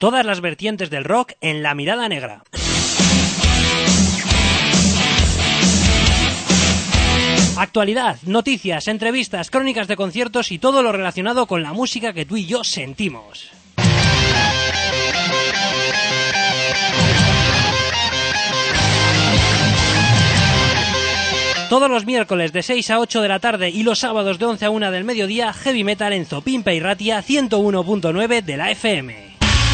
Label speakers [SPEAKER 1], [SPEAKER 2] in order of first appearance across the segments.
[SPEAKER 1] Todas las vertientes del rock en La Mirada Negra. Actualidad, noticias, entrevistas, crónicas de conciertos y todo lo relacionado con la música que tú y yo sentimos. Todos los miércoles de 6 a 8 de la tarde y los sábados de 11 a 1 del mediodía, Heavy Metal en Zopimpa y Ratia 101.9 de la FM.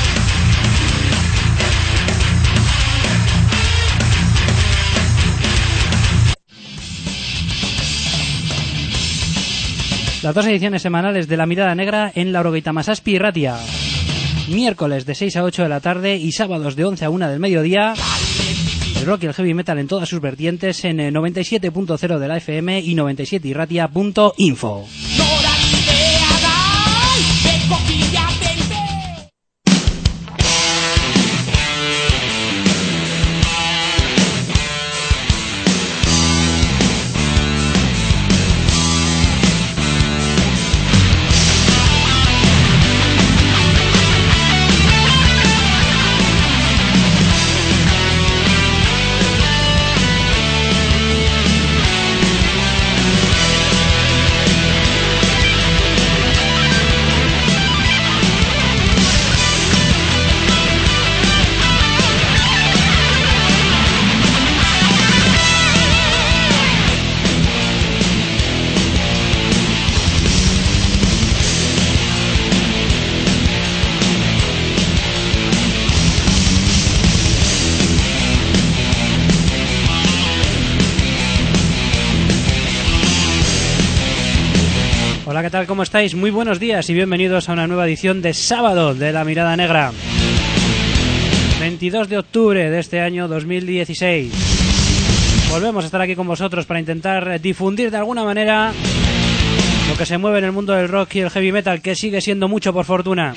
[SPEAKER 1] Las dos ediciones semanales de La Mirada Negra en la Orogeita Masaspi y Ratia. Miércoles de 6 a 8 de la tarde y sábados de 11 a 1 del mediodía. El rock y el heavy metal en todas sus vertientes en 97.0 de la FM y 97irratia.info. Hola, ¿qué tal? ¿Cómo estáis? Muy buenos días y bienvenidos a una nueva edición de sábado de La Mirada Negra. 22 de octubre de este año 2016. Volvemos a estar aquí con vosotros para intentar difundir de alguna manera lo que se mueve en el mundo del rock y el heavy metal, que sigue siendo mucho por fortuna.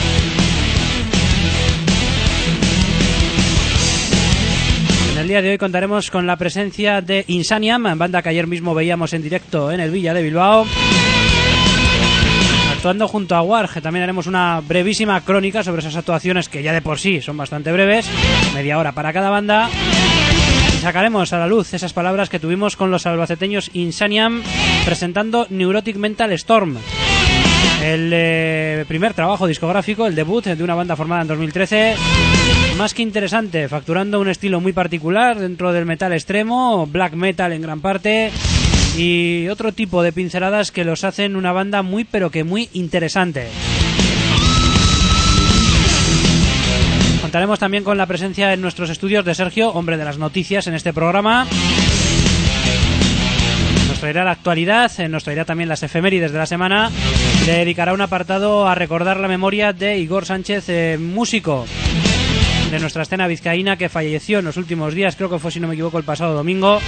[SPEAKER 1] En el día de hoy contaremos con la presencia de Insaniam, banda que ayer mismo veíamos en directo en el Villa de Bilbao. Actuando junto a Warg, también haremos una brevísima crónica sobre esas actuaciones que ya de por sí son bastante breves, media hora para cada banda, y sacaremos a la luz esas palabras que tuvimos con los albaceteños Insaniam presentando Neurotic Mental Storm, el primer trabajo discográfico, el debut de una banda formada en 2013, más que interesante, facturando un estilo muy particular dentro del metal extremo, black metal en gran parte, y otro tipo de pinceladas que los hacen una banda muy pero que muy interesante. Contaremos también con la presencia en nuestros estudios de Sergio, hombre de las noticias en este programa. Nos traerá la actualidad, nos traerá también las efemérides de la semana. Le dedicará un apartado a recordar la memoria de Igor Sánchez, músico de nuestra escena vizcaína que falleció en los últimos días, creo que fue, si no me equivoco, el pasado domingo.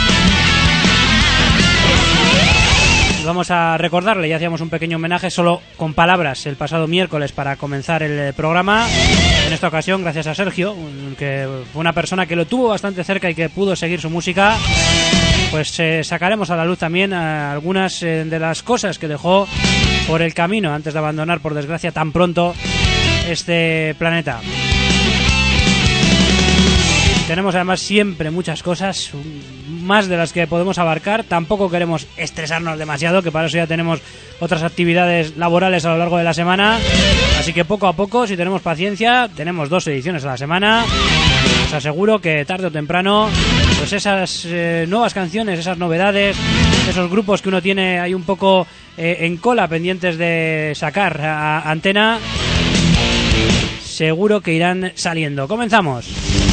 [SPEAKER 1] Vamos a recordarle, ya hacíamos un pequeño homenaje solo con palabras el pasado miércoles para comenzar el programa. En esta ocasión, gracias a Sergio, que fue una persona que lo tuvo bastante cerca y que pudo seguir su música, pues sacaremos a la luz también algunas de las cosas que dejó por el camino antes de abandonar, por desgracia, tan pronto este planeta. Tenemos además siempre muchas cosas, más de las que podemos abarcar. Tampoco queremos estresarnos demasiado, que para eso ya tenemos otras actividades laborales a lo largo de la semana. Así que poco a poco, si tenemos paciencia, tenemos 2 ediciones a la semana. Os aseguro que tarde o temprano, pues esas nuevas canciones, esas novedades, esos grupos que uno tiene ahí un poco en cola pendientes de sacar a antena, seguro que irán saliendo. Comenzamos.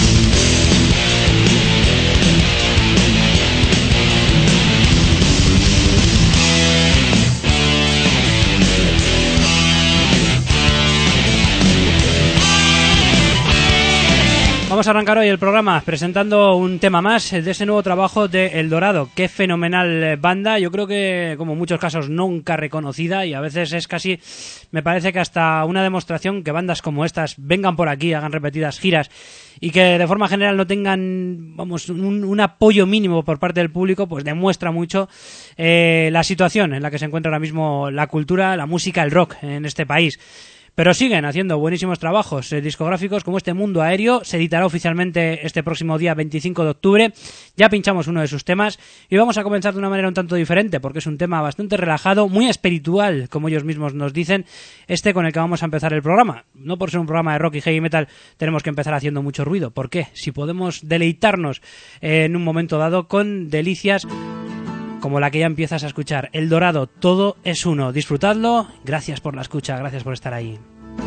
[SPEAKER 1] Vamos a arrancar hoy el programa presentando un tema más de ese nuevo trabajo de El Dorado. Qué fenomenal banda, yo creo que como en muchos casos nunca reconocida, y a veces es casi, me parece que hasta una demostración que bandas como estas vengan por aquí, hagan repetidas giras y que de forma general no tengan, vamos, un apoyo mínimo por parte del público, pues demuestra mucho la situación en la que se encuentra ahora mismo la cultura, la música, el rock en este país. Pero siguen haciendo buenísimos trabajos discográficos como este Mundo Aéreo. Se editará oficialmente este próximo día 25 de octubre. Ya pinchamos uno de sus temas y vamos a comenzar de una manera un tanto diferente porque es un tema bastante relajado, muy espiritual, como ellos mismos nos dicen, con el que vamos a empezar el programa. No por ser un programa de rock y heavy metal tenemos que empezar haciendo mucho ruido. ¿Por qué? Si podemos deleitarnos en un momento dado con delicias como la que ya empiezas a escuchar. El Dorado, todo es uno. Disfrutadlo. Gracias por la escucha, gracias por estar ahí.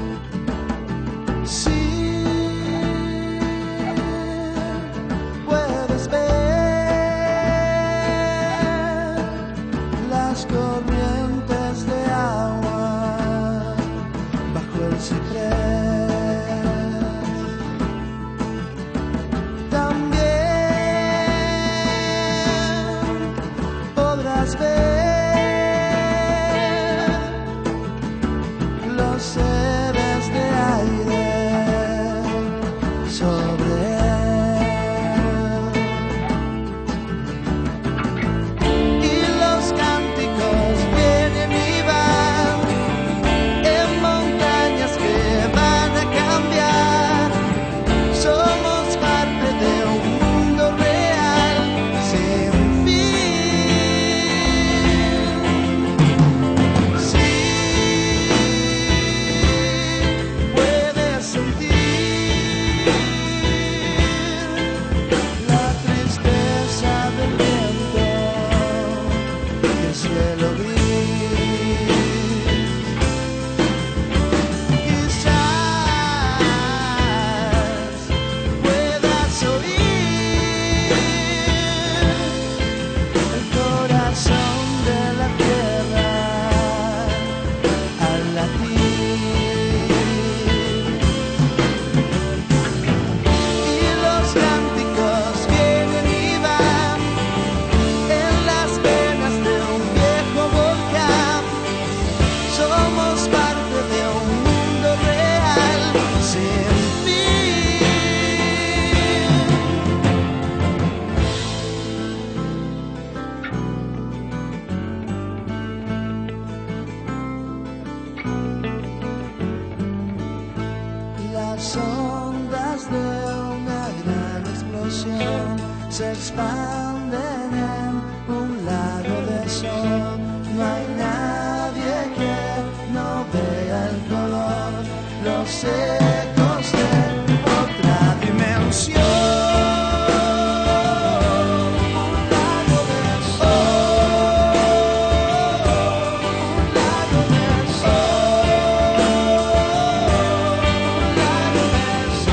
[SPEAKER 2] Sí, puedes ver las corrientes de agua bajo el ciprés. También podrás ver los seres de aire sobre él y los cánticos vienen y van en montañas que van a cambiar. Somos parte de un mundo real sin fin. Sí, puedes sentir la tristeza del viento y el cielo gris. Quizás puedas oír el corazón de la tierra al latir y los cánticos vienen y van en las venas de un viejo volcán. Somos parte de un mundo real sin fin. Las ondas de una gran explosión se expanden en un lago de sol. No hay nadie que no vea el color, los ecos de otra dimensión. Un lago de sol, un lago de sol, un lago de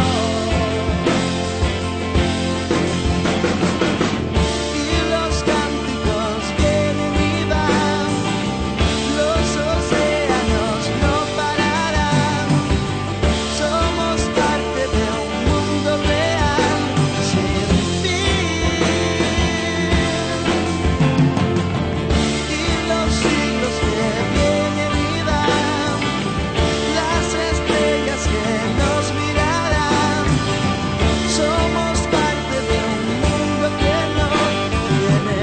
[SPEAKER 2] sol. Y los cánticos vienen y van, los océanos no pararán. Somos parte de un mundo real sin fin. Y los siglos que vienen y van, las estrellas que nos mirarán. Somos parte de un mundo que no tiene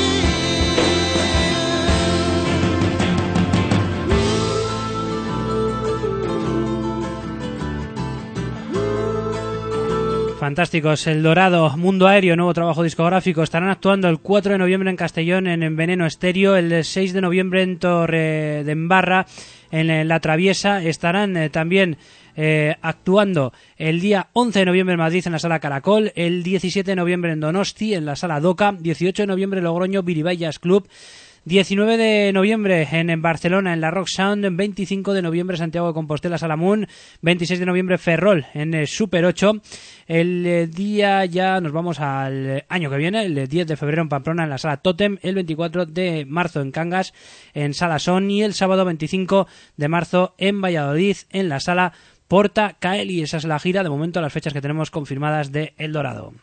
[SPEAKER 1] Fantásticos, El Dorado, Mundo Aéreo, nuevo trabajo discográfico. Estarán actuando el 4 de noviembre en Castellón en Veneno Estéreo, el 6 de noviembre en Torredembarra, en La Traviesa. Estarán también actuando el día 11 de noviembre en Madrid en la Sala Caracol, el 17 de noviembre en Donosti en la Sala Doca, 18 de noviembre en Logroño, Biribay Jazz Club, 19 de noviembre en Barcelona en la Rock Sound, 25 de noviembre Santiago de Compostela, Sala Moon, 26 de noviembre Ferrol en Super 8, el día ya nos vamos al año que viene, el 10 de febrero en Pamplona en la Sala Totem, el 24 de marzo en Cangas en Sala Son y el sábado 25 de marzo en Valladolid en la Sala Porta Cael. Y esa es la gira de momento, las fechas que tenemos confirmadas de El Dorado.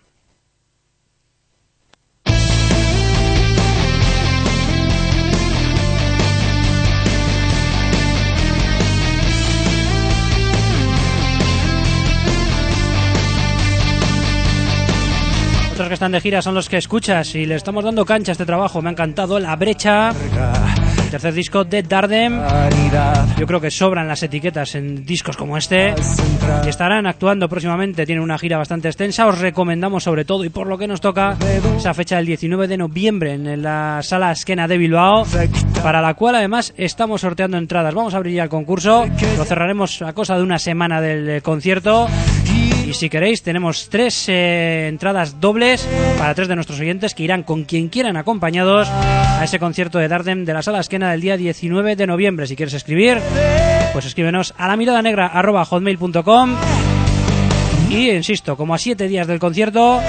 [SPEAKER 1] Otros que están de gira son los que escuchas y le estamos dando cancha a este trabajo. Me ha encantado La Brecha. el tercer disco de Dardem. Yo creo que sobran las etiquetas en discos como este, y estarán actuando próximamente. Tienen una gira bastante extensa. Os recomendamos sobre todo, y por lo que nos toca, esa fecha del 19 de noviembre en la Sala Azkena de Bilbao, para la cual además estamos sorteando entradas. Vamos a abrir ya el concurso, lo cerraremos a cosa de una semana del concierto. Y si queréis, tenemos 3 entradas dobles para 3 de nuestros oyentes que irán con quien quieran acompañados a ese concierto de Dardem de la Sala Azkena del día 19 de noviembre. Si quieres escribir, pues escríbenos a lamiradanegra@hotmail.com. Y insisto, como a 7 días del concierto,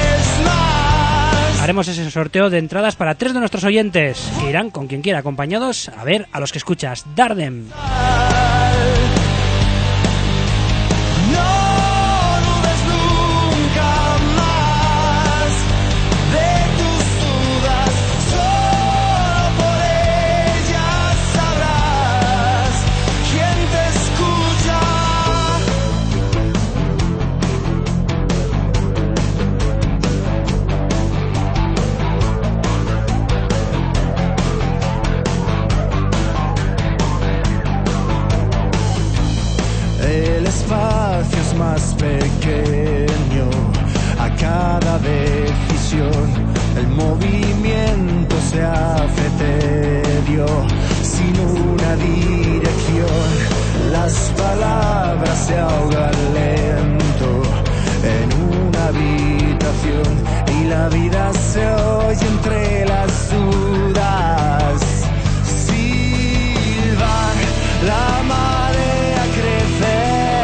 [SPEAKER 1] haremos ese sorteo de entradas para 3 de nuestros oyentes que irán con quien quiera acompañados a ver a los que escuchas. Dardem.
[SPEAKER 3] Más pequeño a cada decisión, el movimiento se hace tedio sin una dirección, las palabras se ahogan lento en una habitación y la vida se oye entre las dudas. Silban, la marea crece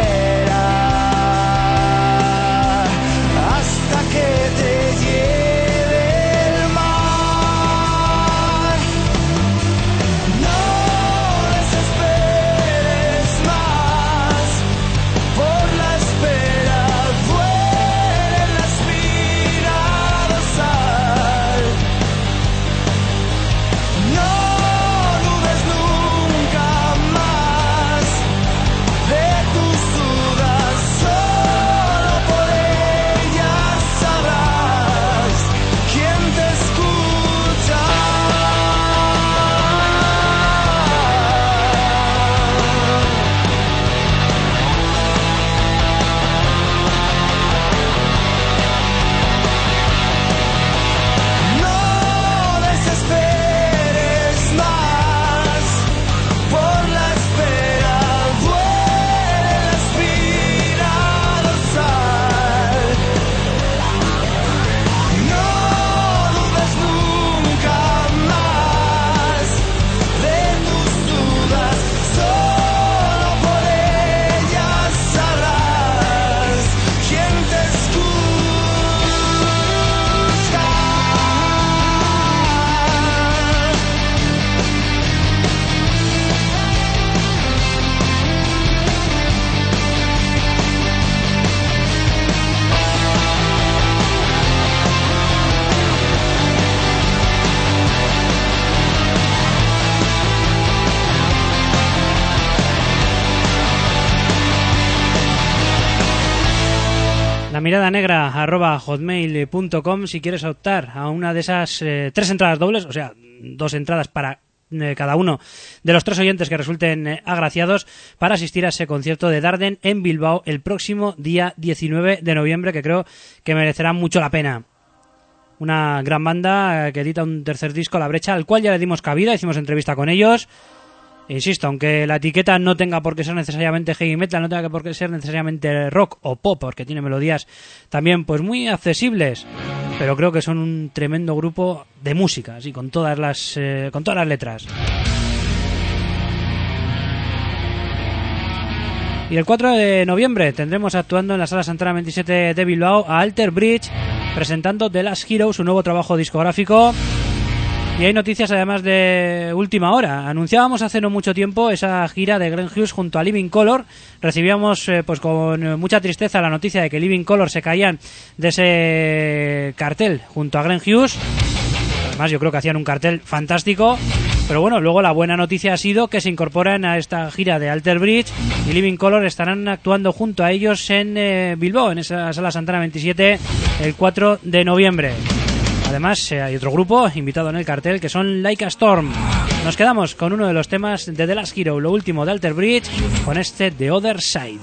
[SPEAKER 1] lamiradanegra@hotmail.com si quieres optar a una de esas 3 entradas dobles, o sea, 2 entradas para cada uno de los 3 oyentes que resulten agraciados para asistir a ese concierto de Dardem en Bilbao el próximo día 19 de noviembre, que creo que merecerá mucho la pena. Una gran banda que edita un tercer disco, La Brecha, al cual ya le dimos cabida, hicimos entrevista con ellos. Insisto, aunque la etiqueta no tenga por qué ser necesariamente heavy metal, no tenga por qué ser necesariamente rock o pop, porque tiene melodías también pues muy accesibles, pero creo que son un tremendo grupo de música, así con todas las letras. Y el 4 de noviembre tendremos actuando en la Sala Santana 27 de Bilbao a Alter Bridge, presentando The Last Hero, su nuevo trabajo discográfico. Y hay noticias además de última hora. Anunciábamos hace no mucho tiempo esa gira de Glenn Hughes junto a Living Colour. Recibíamos pues con mucha tristeza la noticia de que Living Colour se caían de ese cartel junto a Glenn Hughes. Además yo creo que hacían un cartel fantástico. Pero bueno, luego la buena noticia ha sido que se incorporan a esta gira de Alter Bridge y Living Colour estarán actuando junto a ellos en Bilbao, en esa Sala Santana 27, el 4 de noviembre. Además, hay otro grupo invitado en el cartel que son Like a Storm. Nos quedamos con uno de los temas de The Last Hero, lo último de Alter Bridge, con este The Other Side.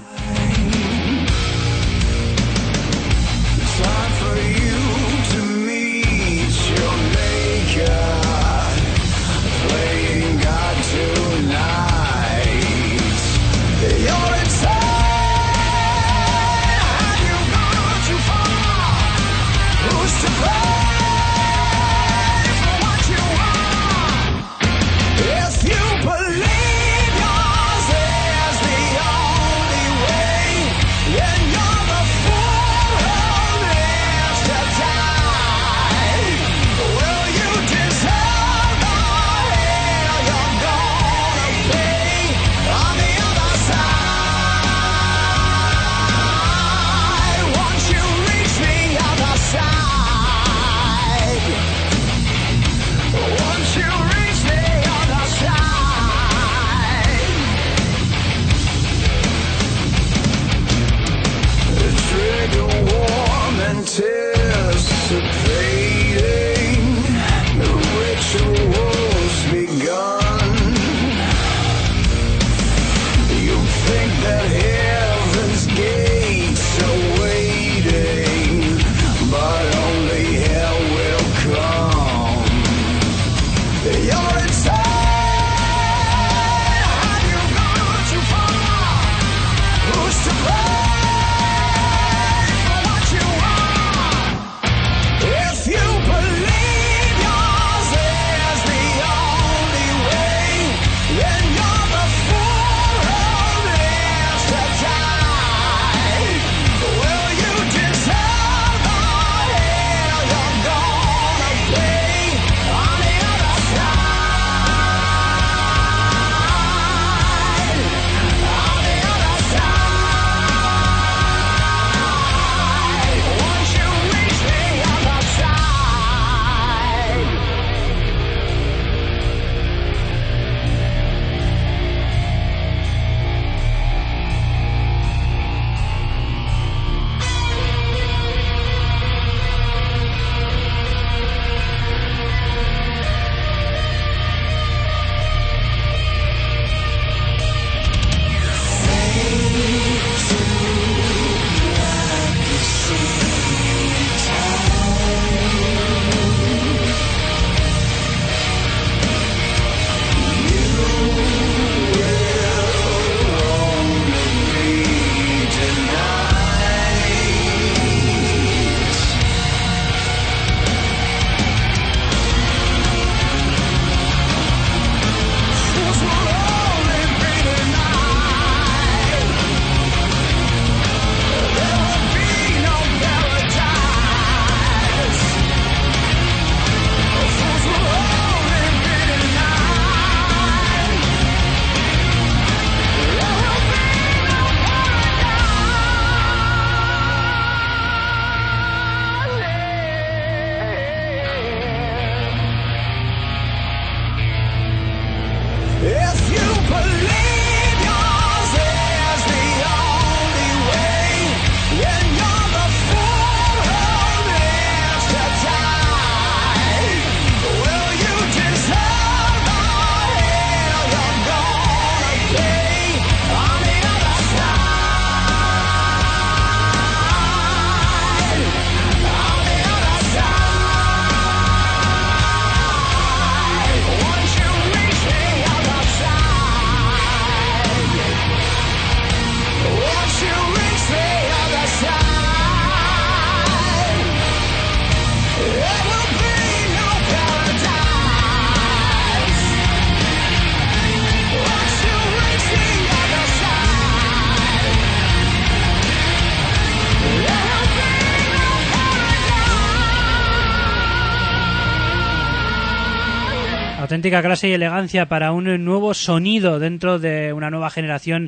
[SPEAKER 1] Auténtica clase y elegancia para un nuevo sonido dentro de una nueva generación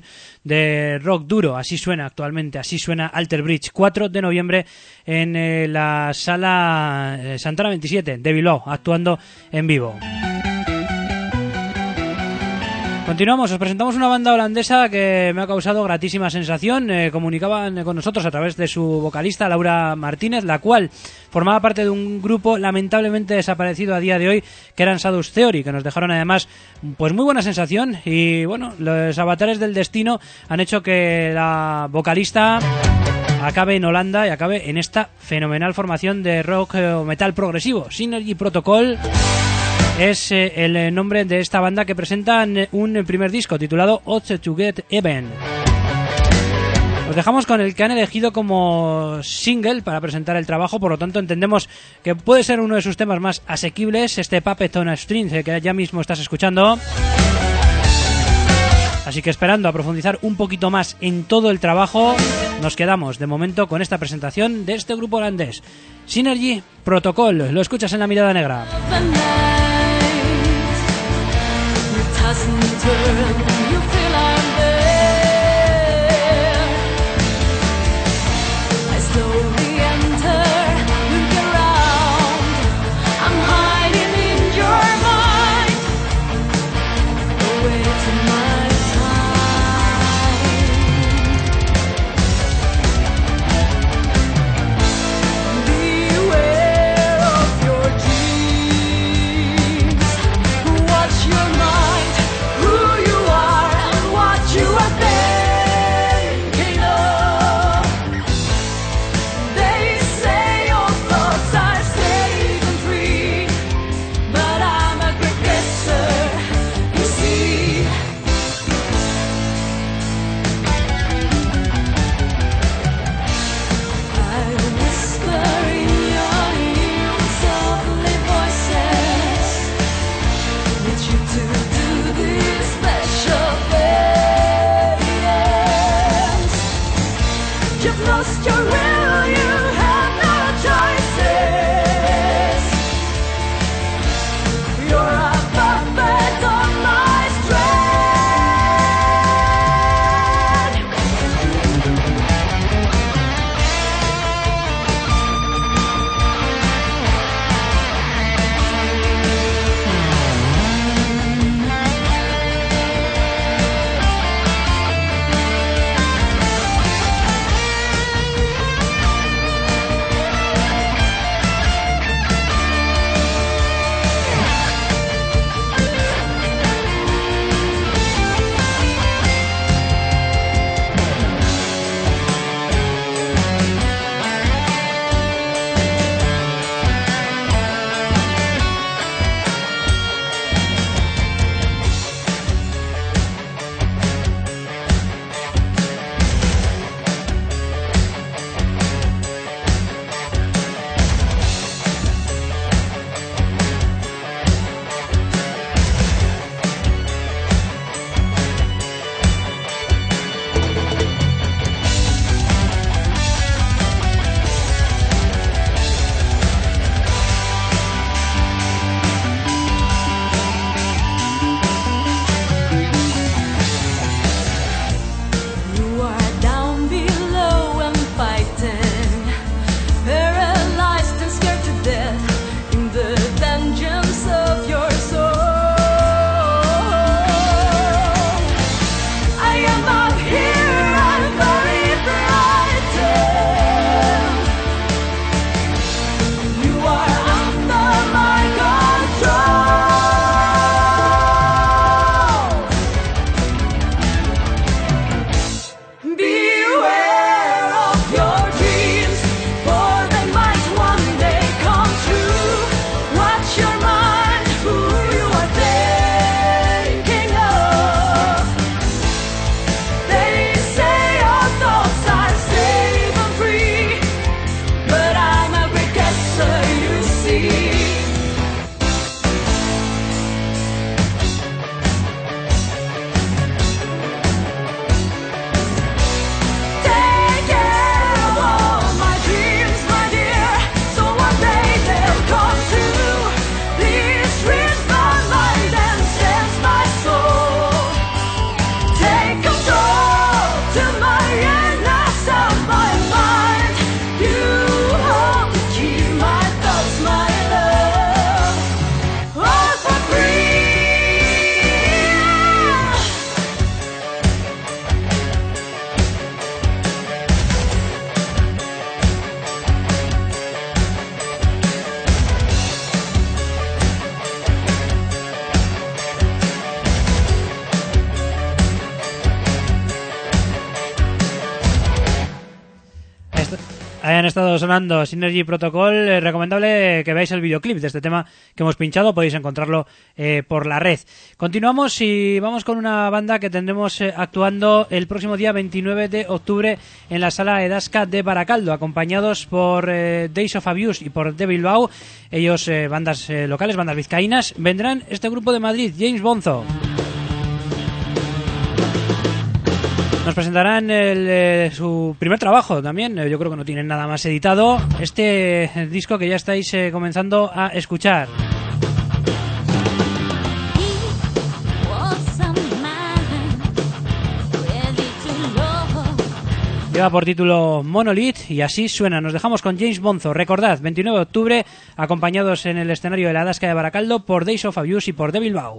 [SPEAKER 1] de rock duro. Así suena actualmente, así suena Alter Bridge. 4 de noviembre en la sala Santana 27 de Bilbao, actuando en vivo. Continuamos, os presentamos una banda holandesa que me ha causado gratísima sensación. Comunicaban con nosotros a través de su vocalista Laura Martínez, la cual formaba parte de un grupo lamentablemente desaparecido a día de hoy, que eran Sadus Theory, que nos dejaron además pues muy buena sensación. Y bueno, los avatares del destino han hecho que la vocalista acabe en Holanda y acabe en esta fenomenal formación de rock o metal progresivo. Synergy Protocol es el nombre de esta banda, que presentan un primer disco titulado Odds to Get Even. Os dejamos con el que han elegido como single para presentar el trabajo, por lo tanto entendemos que puede ser uno de sus temas más asequibles, este Puppet on a String que ya mismo estás escuchando. Así que esperando a profundizar un poquito más en todo el trabajo, nos quedamos de momento con esta presentación de este grupo holandés, Synergy Protocol. Lo escuchas en La Mirada Negra. hayan estado sonando Synergy Protocol, recomendable que veáis el videoclip de este tema que hemos pinchado, podéis encontrarlo por la red. Continuamos y vamos con una banda que tendremos actuando el próximo día 29 de octubre en la Sala Edasca de Baracaldo, acompañados por Days of Abuse y por The Bilbao. Ellos, bandas locales, bandas vizcaínas, vendrán este grupo de Madrid, James Bonzo. Nos presentarán su primer trabajo también, yo creo que no tienen nada más editado, este disco que ya estáis comenzando a escuchar. Lleva por título Monolith y así suena. Nos dejamos con James Bonzo. Recordad, 29 de octubre, acompañados en el escenario de la Edasca de Baracaldo por Days of Abuse y por The Bilbao.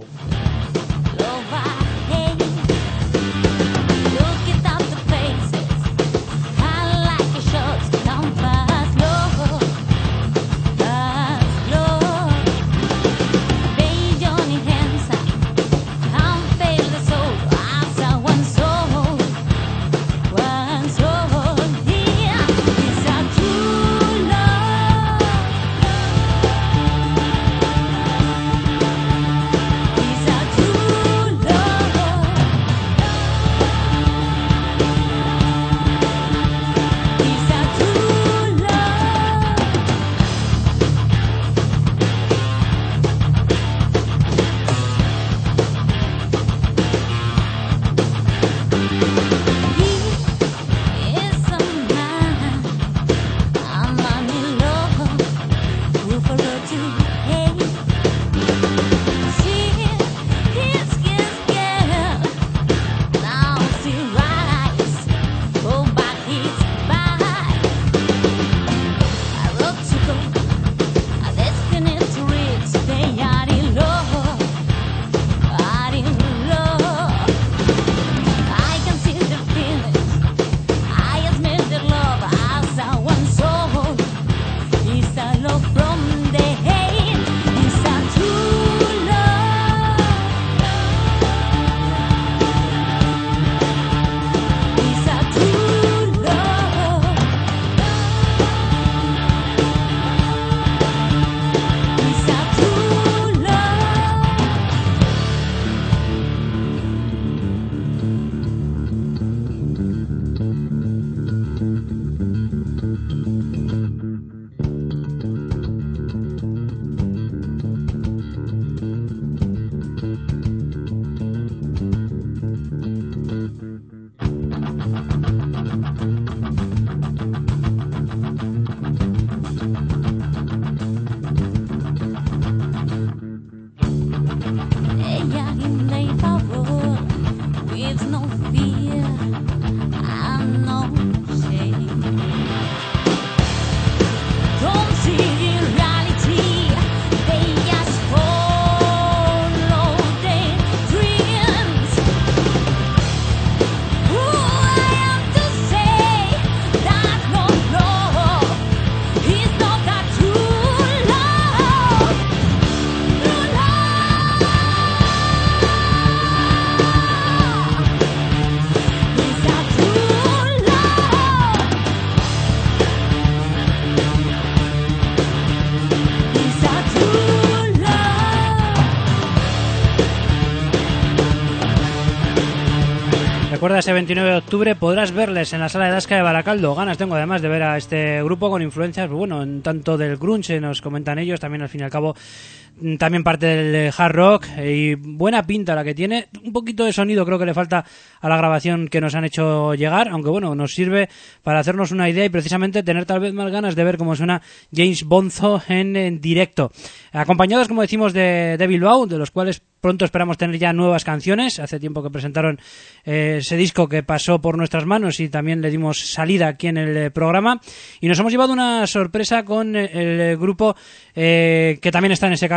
[SPEAKER 1] Recuerda, ese 29 de octubre podrás verles en la Sala Edasca de Baracaldo. Ganas tengo además de ver a este grupo con influencias, bueno, en tanto del grunge, nos comentan ellos, también al fin y al cabo también parte del hard rock, y buena pinta la que tiene. Un poquito de sonido creo que le falta a la grabación que nos han hecho llegar, aunque bueno, nos sirve para hacernos una idea y precisamente tener tal vez más ganas de ver cómo suena James Bonzo en directo. Acompañados, como decimos, de Bilbao, de los cuales pronto esperamos tener ya nuevas canciones. Hace tiempo que presentaron ese disco que pasó por nuestras manos y también le dimos salida aquí en el programa, y nos hemos llevado una sorpresa con el grupo que también está en ese cartel,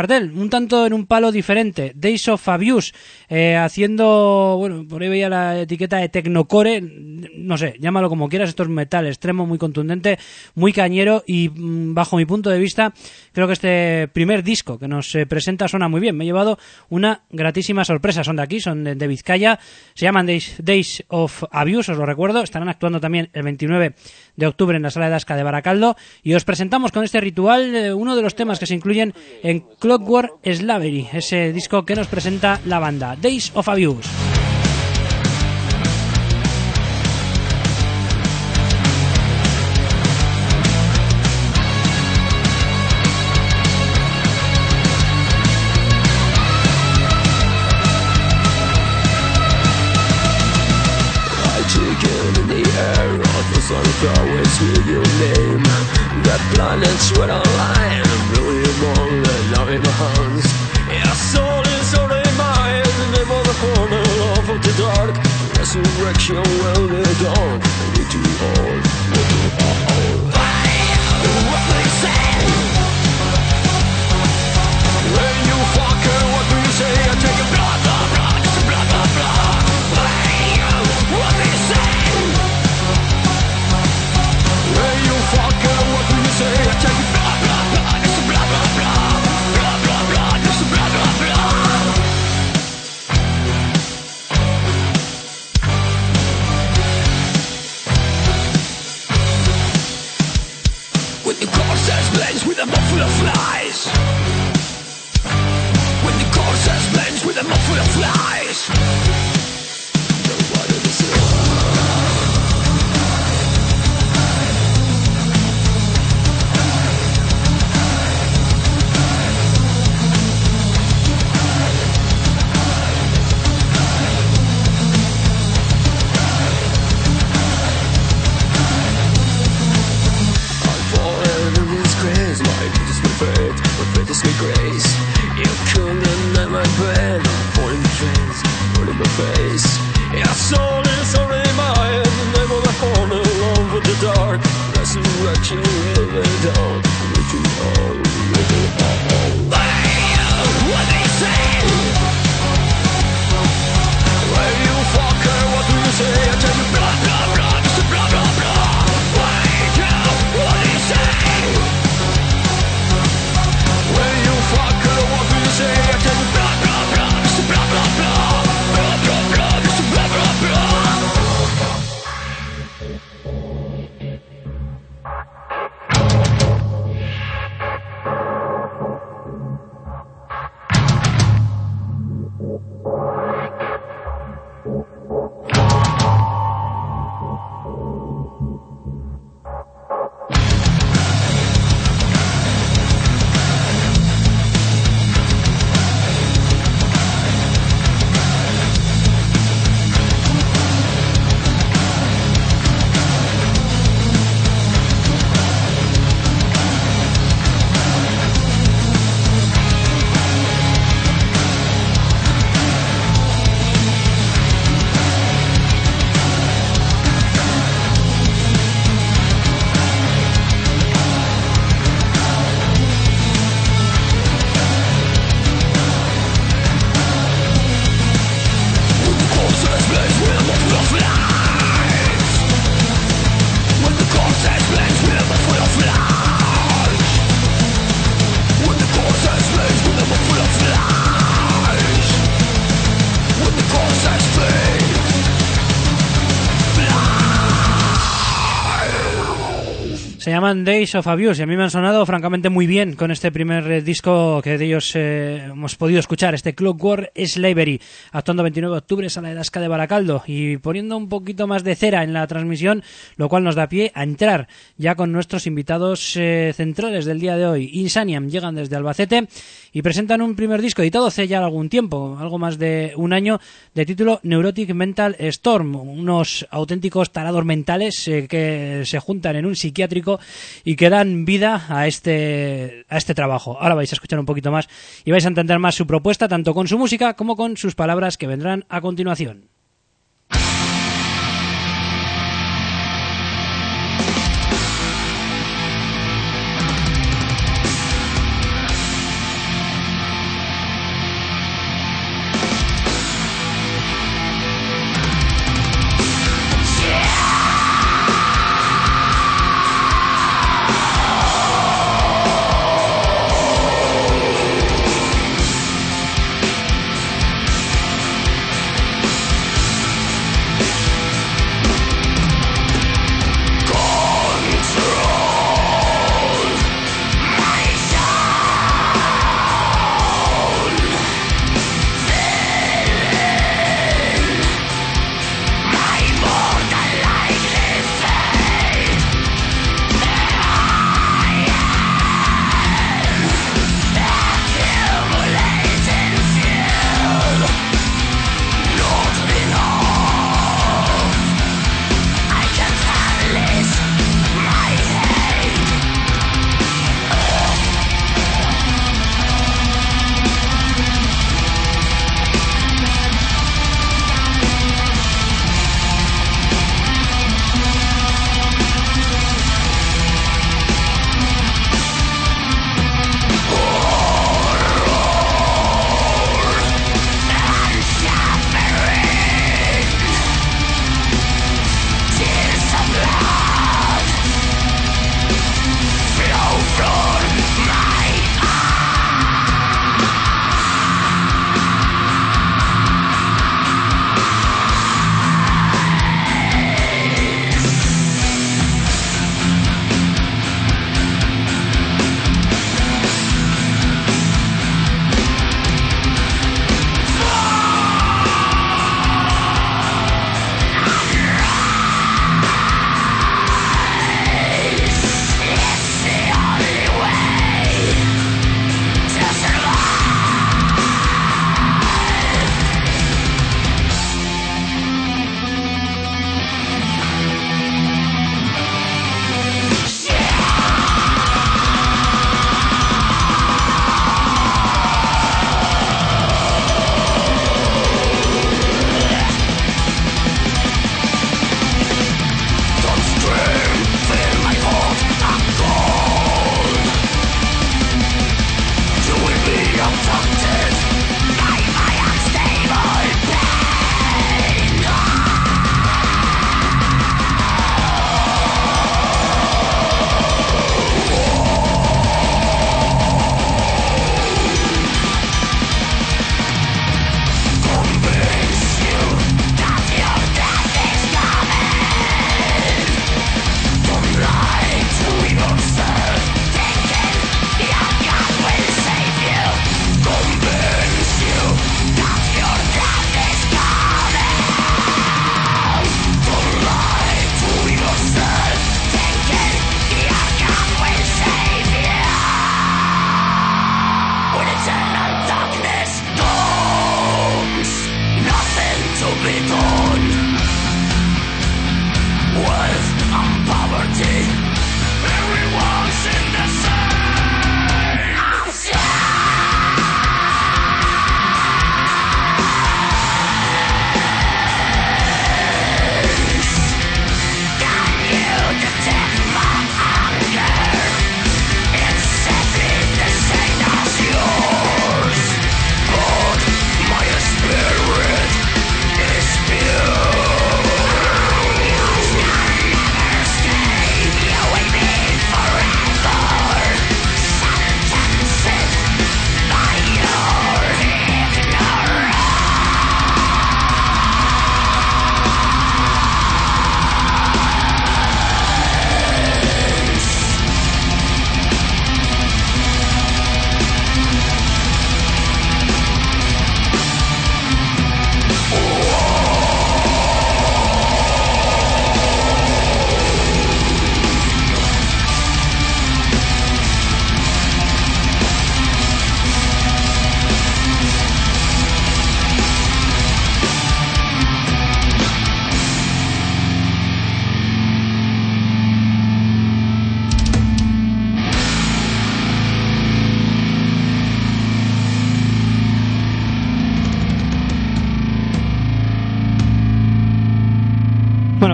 [SPEAKER 1] cartel, un tanto en un palo diferente. Days of Abuse, haciendo, bueno, por ahí veía la etiqueta de Tecnocore, no sé, llámalo como quieras, esto es metal extremo, muy contundente, muy cañero y bajo mi punto de vista, creo que este primer disco que nos presenta suena muy bien. Me he llevado una gratísima sorpresa. Son de aquí, son de Vizcaya, se llaman Days of Abuse, os lo recuerdo, estarán actuando también el 29 de octubre en la Sala de Dasca de Baracaldo y os presentamos con este ritual uno de los temas que se incluyen en Clockwork Slavery, ese disco que nos presenta la banda, Days of Abuse.
[SPEAKER 3] Always with your name. That planet's red online, really among the loving hands. Your soul is already mine. The mother corner of the dark. Resurrection will be dawn. We do all, we do all. What they say. When you fucker, what do you say? I take your blood, blood, blood, just blood, blood, blood. What they say. Fucker, what do you say? I take it blah, blah, blah, it's a blah, blah, blah. Blah, blah, blah, it's a blah, blah, blah. When the corpse blends with a mouth full of flies. When the corpse blends with a mouth full of flies. Nobody listens. Grace, you couldn't deny my pain. Falling face, falling my face. Your soul is already mine. Never the corner alone with the dark. Resurrection will be dawn. We do all, we do all. What they say? Well, you fucker, what do you say? I tell you blah blah blah, just a blah blah blah. Wait up, what they say? Fucker, what do you say? I tell you blah blah blah, just a blah blah blah, blah blah blah, just a blah blah blah.
[SPEAKER 1] Se llaman Days of Abuse y a mí me han sonado francamente muy bien con este primer disco que de ellos hemos podido escuchar, este Clockwork Slavery, actuando 29 de octubre en Sala de Dasca de Baracaldo y poniendo un poquito más de cera en la transmisión, lo cual nos da pie a entrar ya con nuestros invitados centrales del día de hoy. Insaniam llegan desde Albacete y presentan un primer disco editado hace ya algún tiempo, algo más de un año, de título Neurotic Mental Storm, unos auténticos tarados mentales que se juntan en un psiquiátrico y que dan vida a este trabajo. Ahora vais a escuchar un poquito más y vais a entender más su propuesta, tanto con su música como con sus palabras que vendrán a continuación.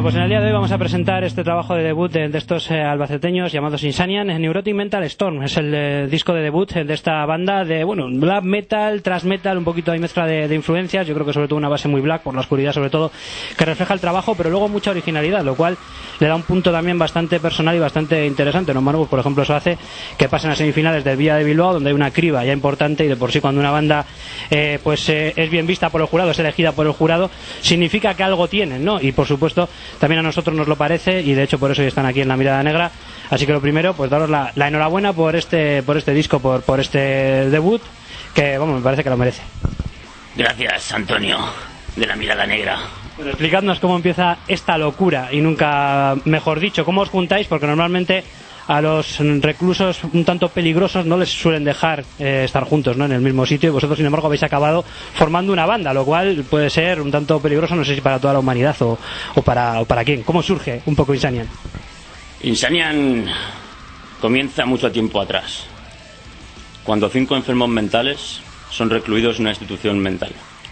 [SPEAKER 1] Pues en el día de hoy vamos a presentar este trabajo de debut de estos albaceteños llamados Insanian. Neurotic Mental Storm es el disco de debut de esta banda de, bueno, black metal, thrash metal, un poquito de mezcla de influencias. Yo creo que sobre todo una base muy black, por la oscuridad sobre todo, que refleja el trabajo, pero luego mucha originalidad, lo cual le da un punto también bastante personal y bastante interesante, ¿no, Manu? Pues, por ejemplo, eso hace que pasen a semifinales del Villa de Bilbao, donde hay una criba ya importante, y de por sí cuando una banda es bien vista por el jurado, es elegida por el jurado, significa que algo tienen, ¿no? Y por supuesto también a nosotros nos lo parece, y de hecho por eso hoy están aquí en La Mirada Negra. Así que lo primero, pues daros la enhorabuena por este disco, por este debut, que vamos, me parece que lo merece.
[SPEAKER 4] Gracias, Antonio, de La Mirada Negra.
[SPEAKER 1] Bueno, explicadnos cómo empieza esta locura, y nunca mejor dicho, cómo os juntáis, porque normalmente a los reclusos un tanto peligrosos no les suelen dejar estar juntos, ¿no?, en el mismo sitio, y vosotros sin embargo habéis acabado formando una banda, lo cual puede ser un tanto peligroso, no sé si para toda la humanidad o para quién. ¿Cómo surge un poco Insanian?
[SPEAKER 4] Insanian comienza mucho tiempo atrás, cuando 5 enfermos mentales son recluidos en una institución mental.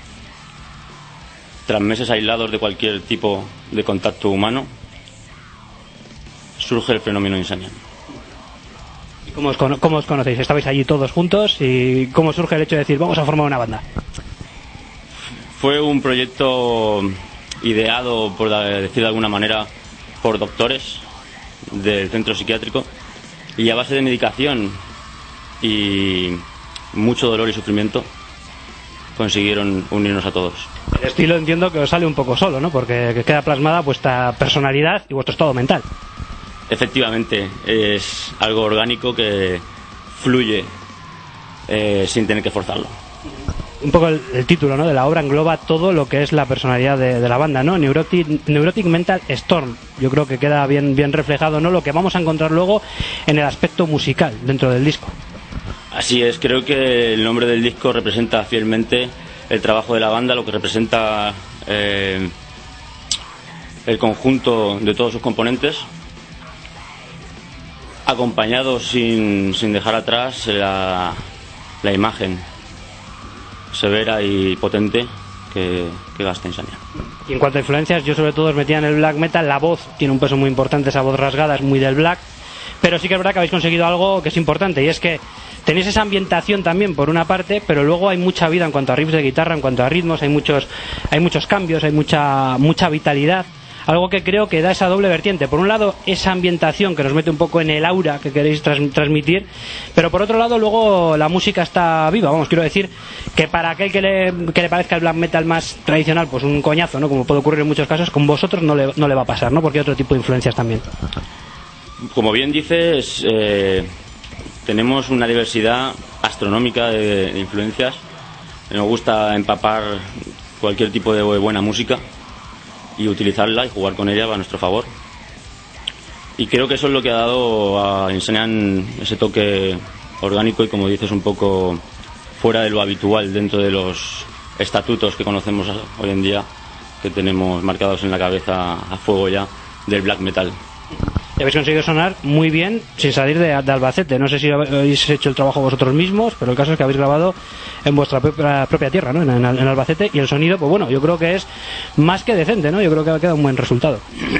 [SPEAKER 4] Tras meses aislados de cualquier tipo de contacto humano, surge el fenómeno Insanian.
[SPEAKER 1] ¿Cómo os conocéis? ¿Estabais allí todos juntos? ¿Y cómo surge el hecho de decir, vamos a formar una banda?
[SPEAKER 4] Fue un proyecto ideado, por decir de alguna manera, por doctores del centro psiquiátrico, y a base de medicación y mucho dolor y sufrimiento consiguieron unirnos a todos.
[SPEAKER 1] El estilo entiendo que os sale un poco solo, ¿no? Porque queda plasmada vuestra personalidad y vuestro estado mental.
[SPEAKER 4] Efectivamente, es algo orgánico que fluye sin tener que forzarlo.
[SPEAKER 1] Un poco el título, ¿no?, de la obra engloba todo lo que es la personalidad de la banda, ¿no? Neurotic Mental Storm. Yo creo que queda bien reflejado, ¿no?, lo que vamos a encontrar luego en el aspecto musical dentro del disco.
[SPEAKER 4] Así es, creo que el nombre del disco representa fielmente el trabajo de la banda, lo que representa el conjunto de todos sus componentes, acompañado sin dejar atrás la imagen severa y potente que gasta Insanian.
[SPEAKER 1] Y en cuanto a influencias, yo sobre todo os metía en el black metal. La voz tiene un peso muy importante, esa voz rasgada es muy del black, pero sí que es verdad que habéis conseguido algo que es importante, y es que tenéis esa ambientación también por una parte, pero luego hay mucha vida en cuanto a riffs de guitarra, en cuanto a ritmos, hay muchos cambios, hay mucha vitalidad. Algo que creo que da esa doble vertiente. Por un lado, esa ambientación que nos mete un poco en el aura que queréis transmitir, pero por otro lado, luego la música está viva. Vamos, quiero decir que para aquel que le parezca el black metal más tradicional, pues un coñazo, ¿no?, como puede ocurrir en muchos casos, con vosotros no le va a pasar, ¿no?, porque hay otro tipo de influencias también.
[SPEAKER 4] Como bien dices, tenemos una diversidad astronómica de influencias. Nos gusta empapar cualquier tipo de buena música y utilizarla y jugar con ella a nuestro favor, y creo que eso es lo que ha dado a Insanian ese toque orgánico y, como dices, un poco fuera de lo habitual dentro de los estatutos que conocemos hoy en día, que tenemos marcados en la cabeza a fuego ya del black metal.
[SPEAKER 1] Y habéis conseguido sonar muy bien sin salir de Albacete. No sé si habéis hecho el trabajo vosotros mismos, pero el caso es que habéis grabado en vuestra propia tierra, ¿no?, en Albacete, y el sonido, pues bueno, yo creo que es más que decente, ¿no? Yo creo que ha quedado un buen resultado.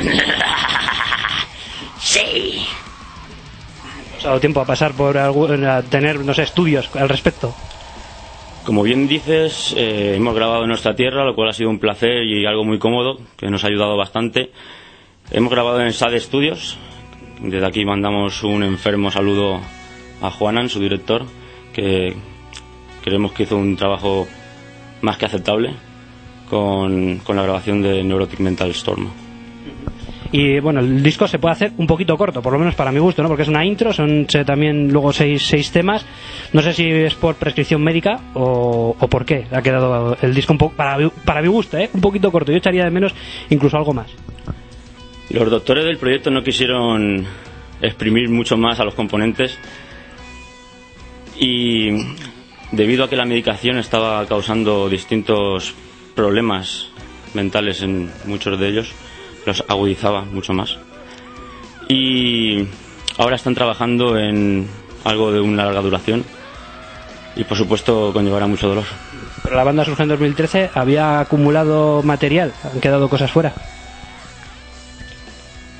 [SPEAKER 4] Sí.
[SPEAKER 1] ¿Os ha dado tiempo a pasar a tener, no sé, estudios al respecto?
[SPEAKER 4] Como bien dices, hemos grabado en nuestra tierra, lo cual ha sido un placer y algo muy cómodo, que nos ha ayudado bastante. Hemos grabado en SAD Studios. Desde aquí mandamos un enfermo saludo a Juanan, su director, que creemos que hizo un trabajo más que aceptable con la grabación de Neurotic Mental Storm.
[SPEAKER 1] Y bueno, el disco se puede hacer un poquito corto, por lo menos para mi gusto, ¿no?, porque es una intro, son también luego seis temas. No sé si es por prescripción médica o por qué ha quedado el disco un poco, para mi gusto, un poquito corto. Yo echaría de menos incluso algo más.
[SPEAKER 4] Los doctores del proyecto no quisieron exprimir mucho más a los componentes, y debido a que la medicación estaba causando distintos problemas mentales en muchos de ellos, los agudizaba mucho más. Y ahora están trabajando en algo de una larga duración y, por supuesto, conllevará mucho dolor.
[SPEAKER 1] Pero la banda surge en 2013, ¿había acumulado material? ¿Han quedado cosas fuera?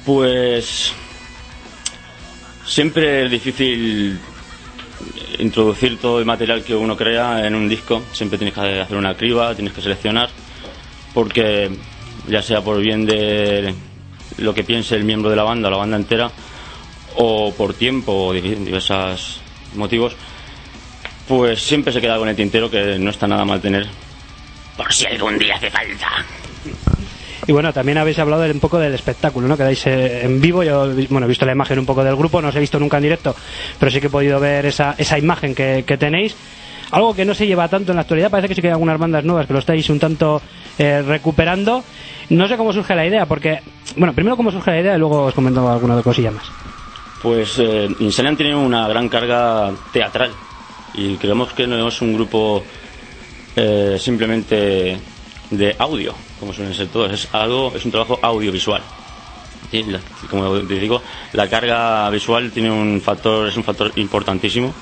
[SPEAKER 4] Pues siempre es difícil introducir todo el material que uno crea en un disco. Siempre tienes que hacer una criba, tienes que seleccionar, porque ya sea por bien de lo que piense el miembro de la banda o la banda entera, o por tiempo o diversos motivos, pues siempre se queda con el tintero, que no está nada mal tener por si algún día hace falta.
[SPEAKER 1] Y bueno, también habéis hablado un poco del espectáculo, ¿no? Que dais en vivo. Yo, bueno, he visto la imagen un poco del grupo, no os he visto nunca en directo, pero sí que he podido ver esa imagen que tenéis. Algo que no se lleva tanto en la actualidad, parece que sí que hay algunas bandas nuevas que lo estáis un tanto recuperando. No sé cómo surge la idea, porque, bueno, primero cómo surge la idea y luego os comento alguna cosilla más.
[SPEAKER 4] Pues Insanian tiene una gran carga teatral y creemos que no es un grupo simplemente de audio, como suelen ser todos. Es un trabajo audiovisual. Sí, como te digo, la carga visual es un factor importantísimo,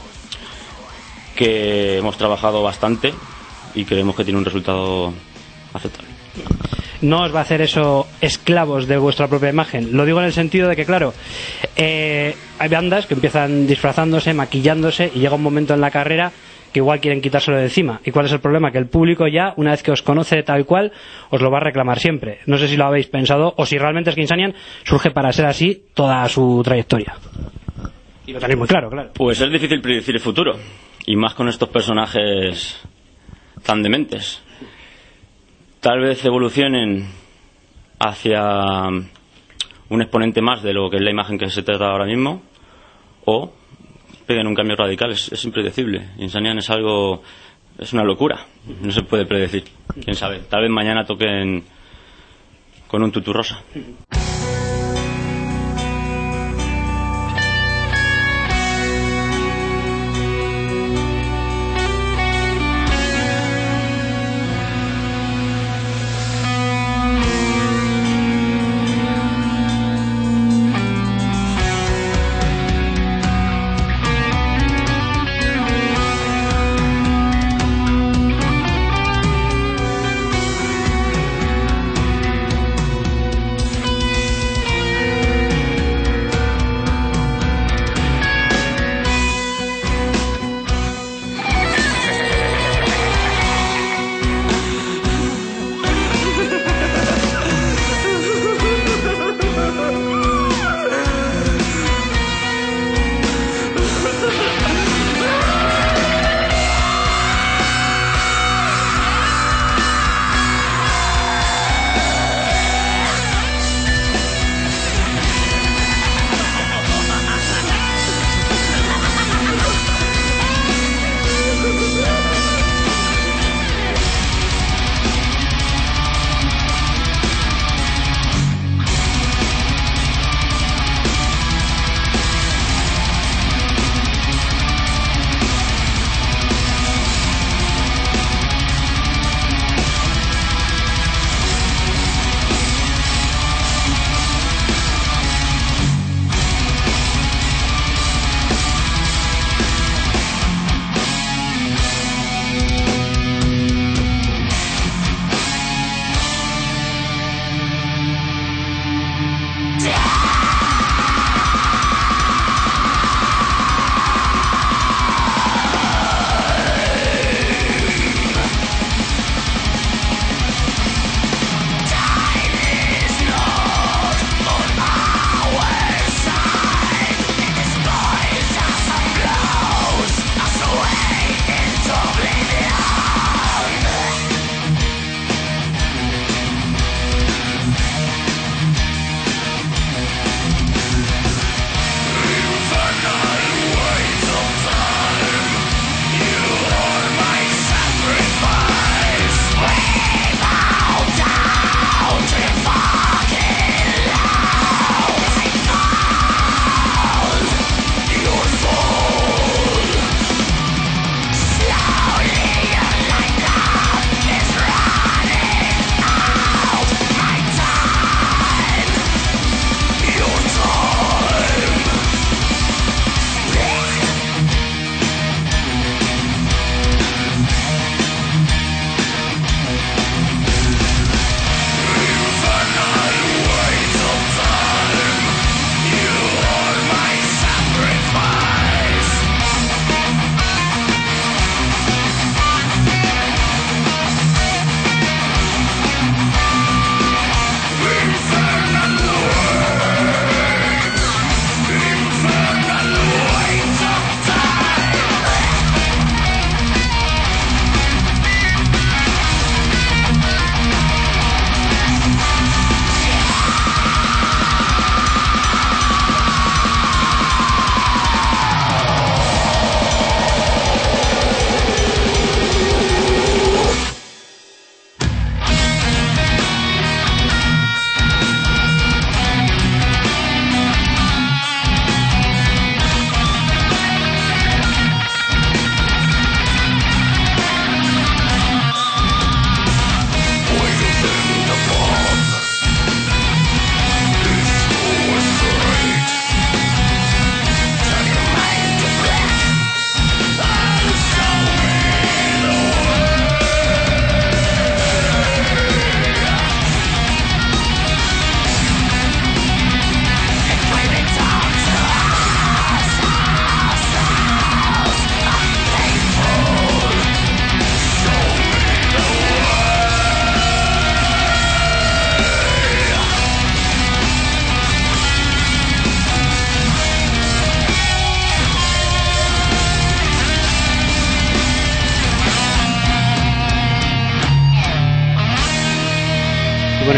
[SPEAKER 4] que hemos trabajado bastante y creemos que tiene un resultado aceptable.
[SPEAKER 1] No os va a hacer eso esclavos de vuestra propia imagen. Lo digo en el sentido de que, claro, hay bandas que empiezan disfrazándose, maquillándose, y llega un momento en la carrera que igual quieren quitárselo de encima. ¿Y cuál es el problema? Que el público ya, una vez que os conoce tal cual, os lo va a reclamar siempre. No sé si lo habéis pensado o si realmente es que Insanian surge para ser así toda su trayectoria. Y lo tenéis muy claro, claro.
[SPEAKER 4] Pues es difícil predecir el futuro, y más con estos personajes tan dementes. Tal vez evolucionen hacia un exponente más de lo que es la imagen que se trata ahora mismo, o peguen un cambio radical. Es impredecible. Insanian es una locura, no se puede predecir. Quién sabe, tal vez mañana toquen con un tutú rosa.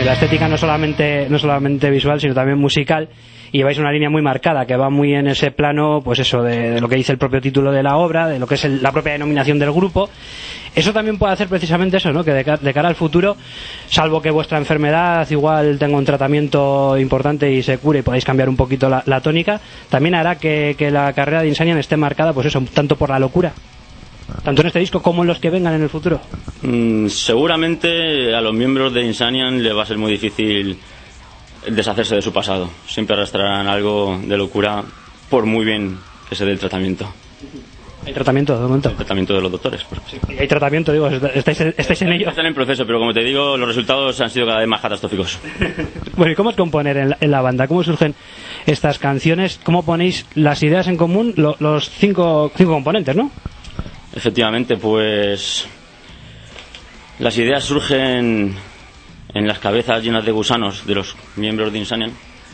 [SPEAKER 1] la estética no solamente visual, sino también musical, y lleváis una línea muy marcada que va muy en ese plano, pues eso, de lo que dice el propio título de la obra, de lo que es la propia denominación del grupo. Eso también puede hacer precisamente eso, ¿no? Que de cara al futuro, salvo que vuestra enfermedad igual tenga un tratamiento importante y se cure y podáis cambiar un poquito la tónica, también hará que la carrera de Insanian esté marcada, pues eso, tanto por la locura, tanto en este disco como en los que vengan en el futuro.
[SPEAKER 4] Seguramente a los miembros de Insanian les va a ser muy difícil deshacerse de su pasado. Siempre arrastrarán algo de locura, por muy bien que se dé el tratamiento.
[SPEAKER 1] ¿Hay tratamiento de momento?
[SPEAKER 4] El tratamiento de los doctores.
[SPEAKER 1] Sí, hay tratamiento, digo, estáis en ello.
[SPEAKER 4] Están en proceso, pero como te digo, los resultados han sido cada vez más catastróficos.
[SPEAKER 1] Bueno, ¿y cómo es componer en la banda? ¿Cómo surgen estas canciones? ¿Cómo ponéis las ideas en común, los cinco componentes, no?
[SPEAKER 4] Efectivamente, pues las ideas surgen en las cabezas llenas de gusanos de los miembros de Insanian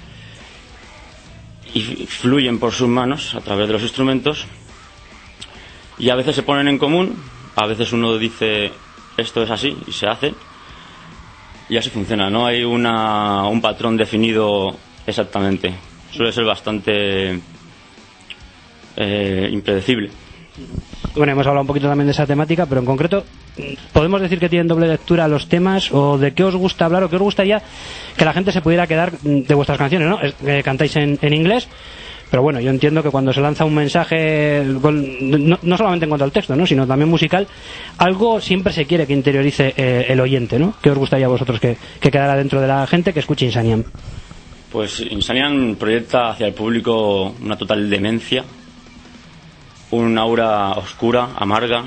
[SPEAKER 4] y fluyen por sus manos a través de los instrumentos, y a veces se ponen en común, a veces uno dice esto es así y se hace, y así funciona. No hay un patrón definido exactamente, suele ser bastante impredecible.
[SPEAKER 1] Bueno, hemos hablado un poquito también de esa temática, pero en concreto, ¿podemos decir que tienen doble lectura los temas? ¿O de qué os gusta hablar? ¿O qué os gustaría que la gente se pudiera quedar de vuestras canciones, ¿no? Cantáis en inglés, pero bueno, yo entiendo que cuando se lanza un mensaje, no solamente en cuanto al texto, ¿no? Sino también musical, algo siempre se quiere que interiorice el oyente, ¿no? ¿Qué os gustaría a vosotros que quedara dentro de la gente que escuche Insanian?
[SPEAKER 4] Pues Insanian proyecta hacia el público una total demencia, un aura oscura, amarga,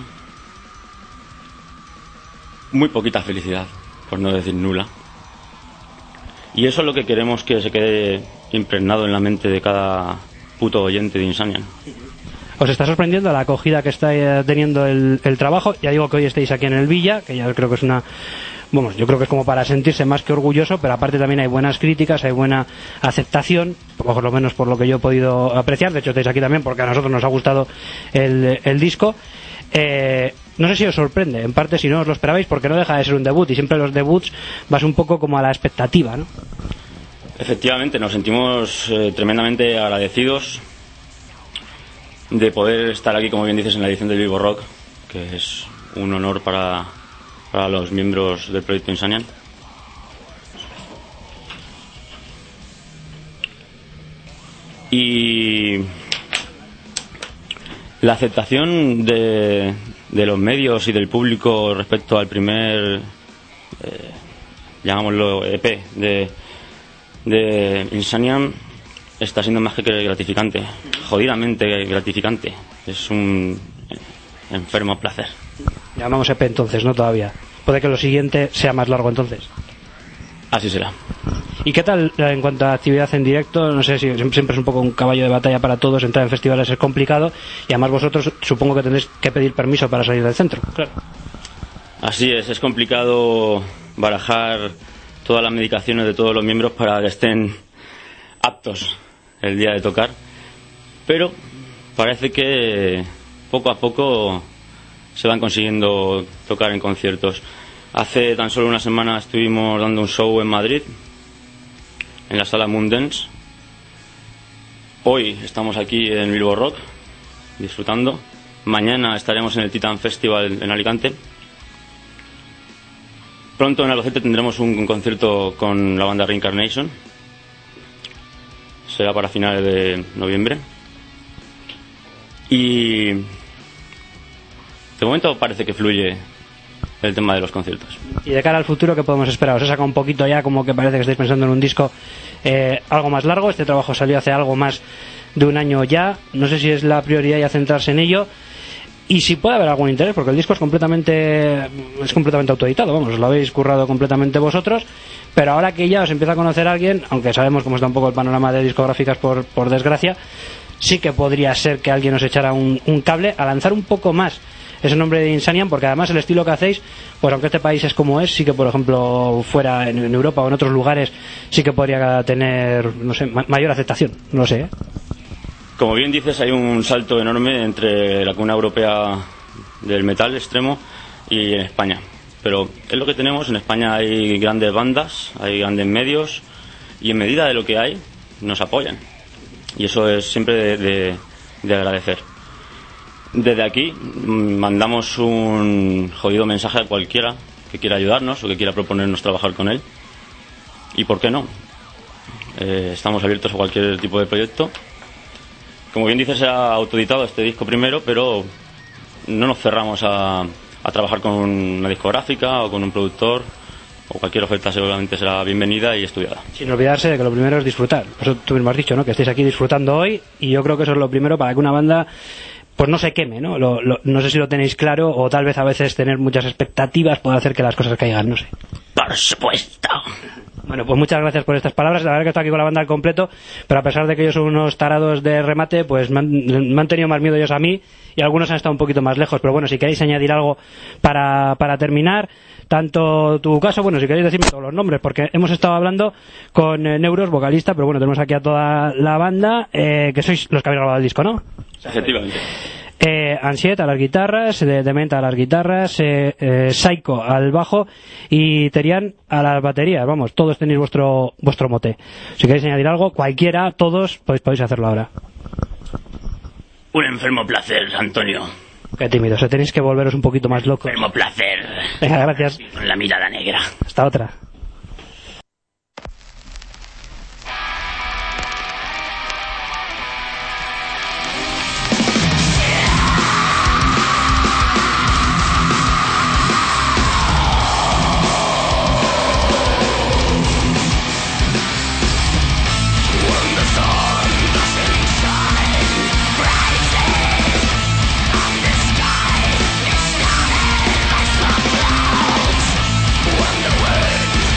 [SPEAKER 4] muy poquita felicidad, por no decir nula. Y eso es lo que queremos que se quede impregnado en la mente de cada puto oyente de Insanian.
[SPEAKER 1] ¿Os está sorprendiendo la acogida que está teniendo el trabajo? Ya digo que hoy estáis aquí en el Villa, que ya creo que es yo creo que es como para sentirse más que orgulloso, pero aparte también hay buenas críticas, hay buena aceptación, por lo menos por lo que yo he podido apreciar. De hecho estáis aquí también porque a nosotros nos ha gustado el disco. No sé si os sorprende, en parte si no os lo esperabais, porque no deja de ser un debut, y siempre los debuts vas un poco como a la expectativa, ¿no?
[SPEAKER 4] Efectivamente, nos sentimos tremendamente agradecidos de poder estar aquí, como bien dices, en la edición del Vivo Rock, que es un honor para los miembros del proyecto Insanian. Y la aceptación de los medios y del público respecto al primer llamámoslo EP de Insanian está siendo más que gratificante, jodidamente gratificante. Es un enfermo placer.
[SPEAKER 1] Llamamos EP entonces, no todavía. Puede que lo siguiente sea más largo entonces.
[SPEAKER 4] Así será.
[SPEAKER 1] ¿Y qué tal en cuanto a actividad en directo? No sé si siempre es un poco un caballo de batalla para todos, entrar en festivales es complicado, y además vosotros supongo que tendréis que pedir permiso para salir del centro. Claro.
[SPEAKER 4] Así es complicado barajar todas las medicaciones de todos los miembros para que estén aptos el día de tocar, pero parece que poco a poco se van consiguiendo tocar en conciertos. Hace tan solo una semana estuvimos dando un show en Madrid, en la sala Moondance. Hoy estamos aquí en Bilbo Rock, disfrutando. Mañana estaremos en el Titan Festival en Alicante. Pronto en Albacete tendremos un concierto con la banda Reincarnation. Será para finales de noviembre. Y de momento parece que fluye el tema de los conciertos.
[SPEAKER 1] Y de cara al futuro, ¿qué podemos esperar? Os he sacado un poquito ya, como que parece que estáis pensando en un disco algo más largo. Este trabajo salió hace algo más de un año ya. No sé si es la prioridad ya centrarse en ello, y si puede haber algún interés, porque el disco es completamente autoeditado, vamos, os lo habéis currado completamente vosotros. Pero ahora que ya os empieza a conocer alguien, aunque sabemos cómo está un poco el panorama de discográficas por desgracia, sí que podría ser que alguien os echara un cable a lanzar un poco más ese nombre de Insanian, porque además el estilo que hacéis, pues aunque este país es como es, sí que por ejemplo fuera en Europa o en otros lugares sí que podría tener, no sé, mayor aceptación, no lo sé, ¿eh?
[SPEAKER 4] Como bien dices, hay un salto enorme entre la cuna europea del metal extremo y en España, pero es lo que tenemos. En España hay grandes bandas, hay grandes medios, y en medida de lo que hay, nos apoyan. Y eso es siempre de agradecer. Desde aquí mandamos un jodido mensaje a cualquiera que quiera ayudarnos o que quiera proponernos trabajar con él. ¿Y por qué no? Estamos abiertos a cualquier tipo de proyecto. Como bien dices, se ha autoeditado este disco primero, pero no nos cerramos a trabajar con una discográfica o con un productor, o cualquier oferta seguramente será bienvenida y estudiada.
[SPEAKER 1] Sin olvidarse de que lo primero es disfrutar. Eso tú mismo has dicho, ¿no? Que estéis aquí disfrutando hoy, y yo creo que eso es lo primero para que una banda pues no se queme, ¿no? No sé si lo tenéis claro, o tal vez a veces tener muchas expectativas puede hacer que las cosas caigan, no sé.
[SPEAKER 4] Por supuesto.
[SPEAKER 1] Bueno, pues muchas gracias por estas palabras. La verdad que estoy aquí con la banda al completo, pero a pesar de que ellos son unos tarados de remate, pues me han tenido más miedo ellos a mí, y algunos han estado un poquito más lejos. Pero bueno, si queréis añadir algo para terminar, tanto tu caso, bueno, si queréis decirme todos los nombres, porque hemos estado hablando con Neuros, vocalista, pero bueno, tenemos aquí a toda la banda, que sois los que habéis grabado el disco, ¿no?
[SPEAKER 4] Efectivamente.
[SPEAKER 1] Ansiet a las guitarras, Dementa a las guitarras, Psycho al bajo y Terian a las baterías. Vamos, todos tenéis vuestro mote. Si queréis añadir algo, cualquiera, todos, pues podéis hacerlo ahora.
[SPEAKER 4] Un enfermo placer, Antonio.
[SPEAKER 1] Qué tímido, se tenéis que volveros un poquito más locos.
[SPEAKER 4] Enfermo placer.
[SPEAKER 1] Venga, gracias.
[SPEAKER 4] Con la mirada negra.
[SPEAKER 1] Hasta otra.
[SPEAKER 3] When the wind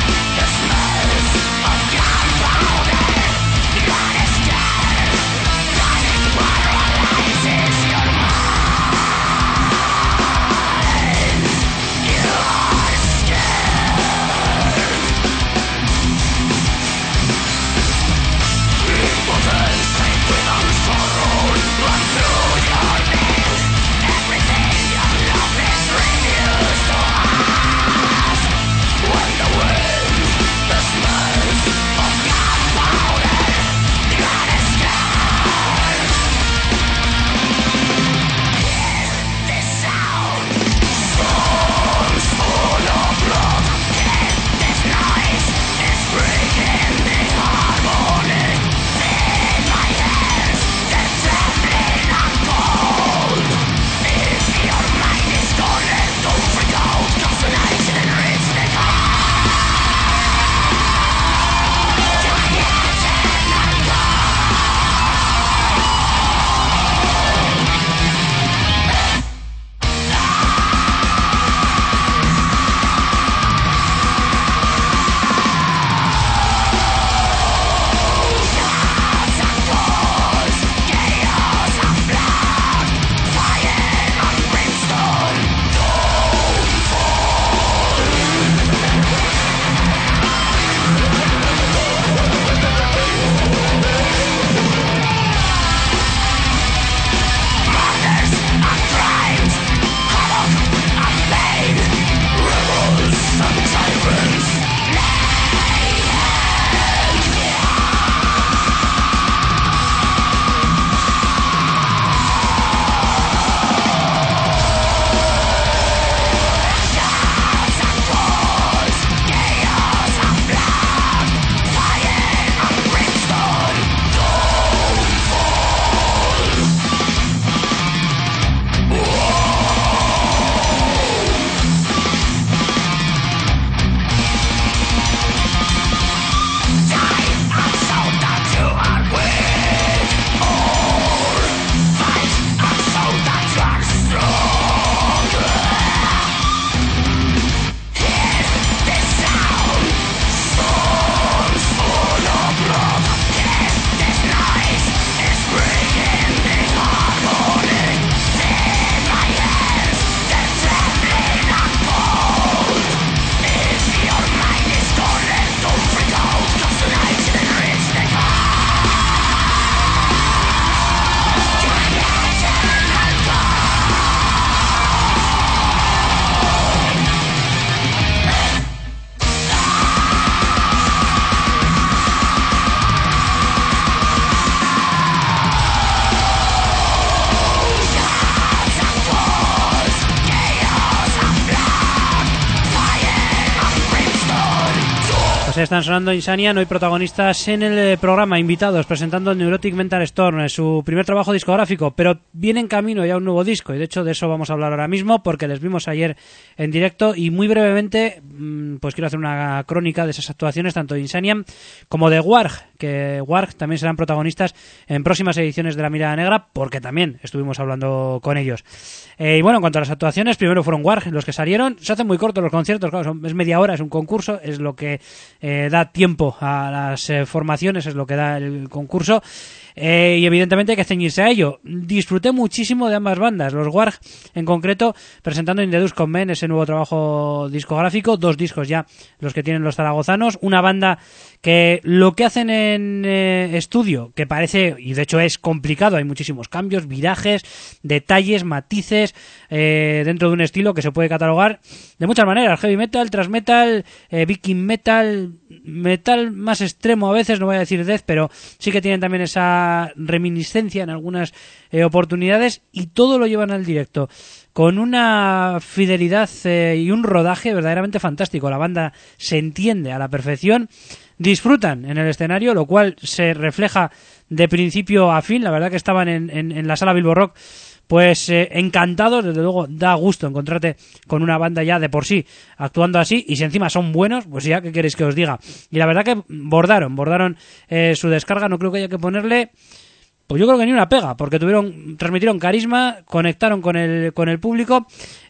[SPEAKER 1] están sonando Insanian, hoy protagonistas en el programa, invitados, presentando Neurotic Mental Storm, su primer trabajo discográfico, pero viene en camino ya un nuevo disco, y de hecho de eso vamos a hablar ahora mismo, porque les vimos ayer en directo, y muy brevemente, pues quiero hacer una crónica de esas actuaciones, tanto de Insanian como de Warg, que Warg también serán protagonistas en próximas ediciones de La Mirada Negra, porque también estuvimos hablando con ellos. Y bueno, en cuanto a las actuaciones, primero fueron Warg los que salieron, se hacen muy cortos los conciertos, claro, es media hora, es un concurso, es lo que da tiempo a las formaciones, es lo que da el concurso, y evidentemente hay que ceñirse a ello. Disfruté muchísimo de ambas bandas, los Warg en concreto, presentando In the Dust con Men, ese nuevo trabajo discográfico, 2 discos ya los que tienen los zaragozanos, una banda que lo que hacen en estudio, que parece, y de hecho es complicado, hay muchísimos cambios, virajes, detalles, matices, dentro de un estilo que se puede catalogar de muchas maneras: heavy metal, thrash metal, viking metal, metal más extremo a veces, no voy a decir death, pero sí que tienen también esa reminiscencia en algunas oportunidades, y todo lo llevan al directo con una fidelidad y un rodaje verdaderamente fantástico. La banda se entiende a la perfección, disfrutan en el escenario, lo cual se refleja de principio a fin. La verdad que estaban en la sala Bilbo Rock pues encantados, desde luego da gusto encontrarte con una banda ya de por sí actuando así, y si encima son buenos, pues ya, ¿qué queréis que os diga? Y la verdad que bordaron su descarga, no creo que haya que ponerle, pues yo creo que ni una pega, porque transmitieron carisma, conectaron con el público,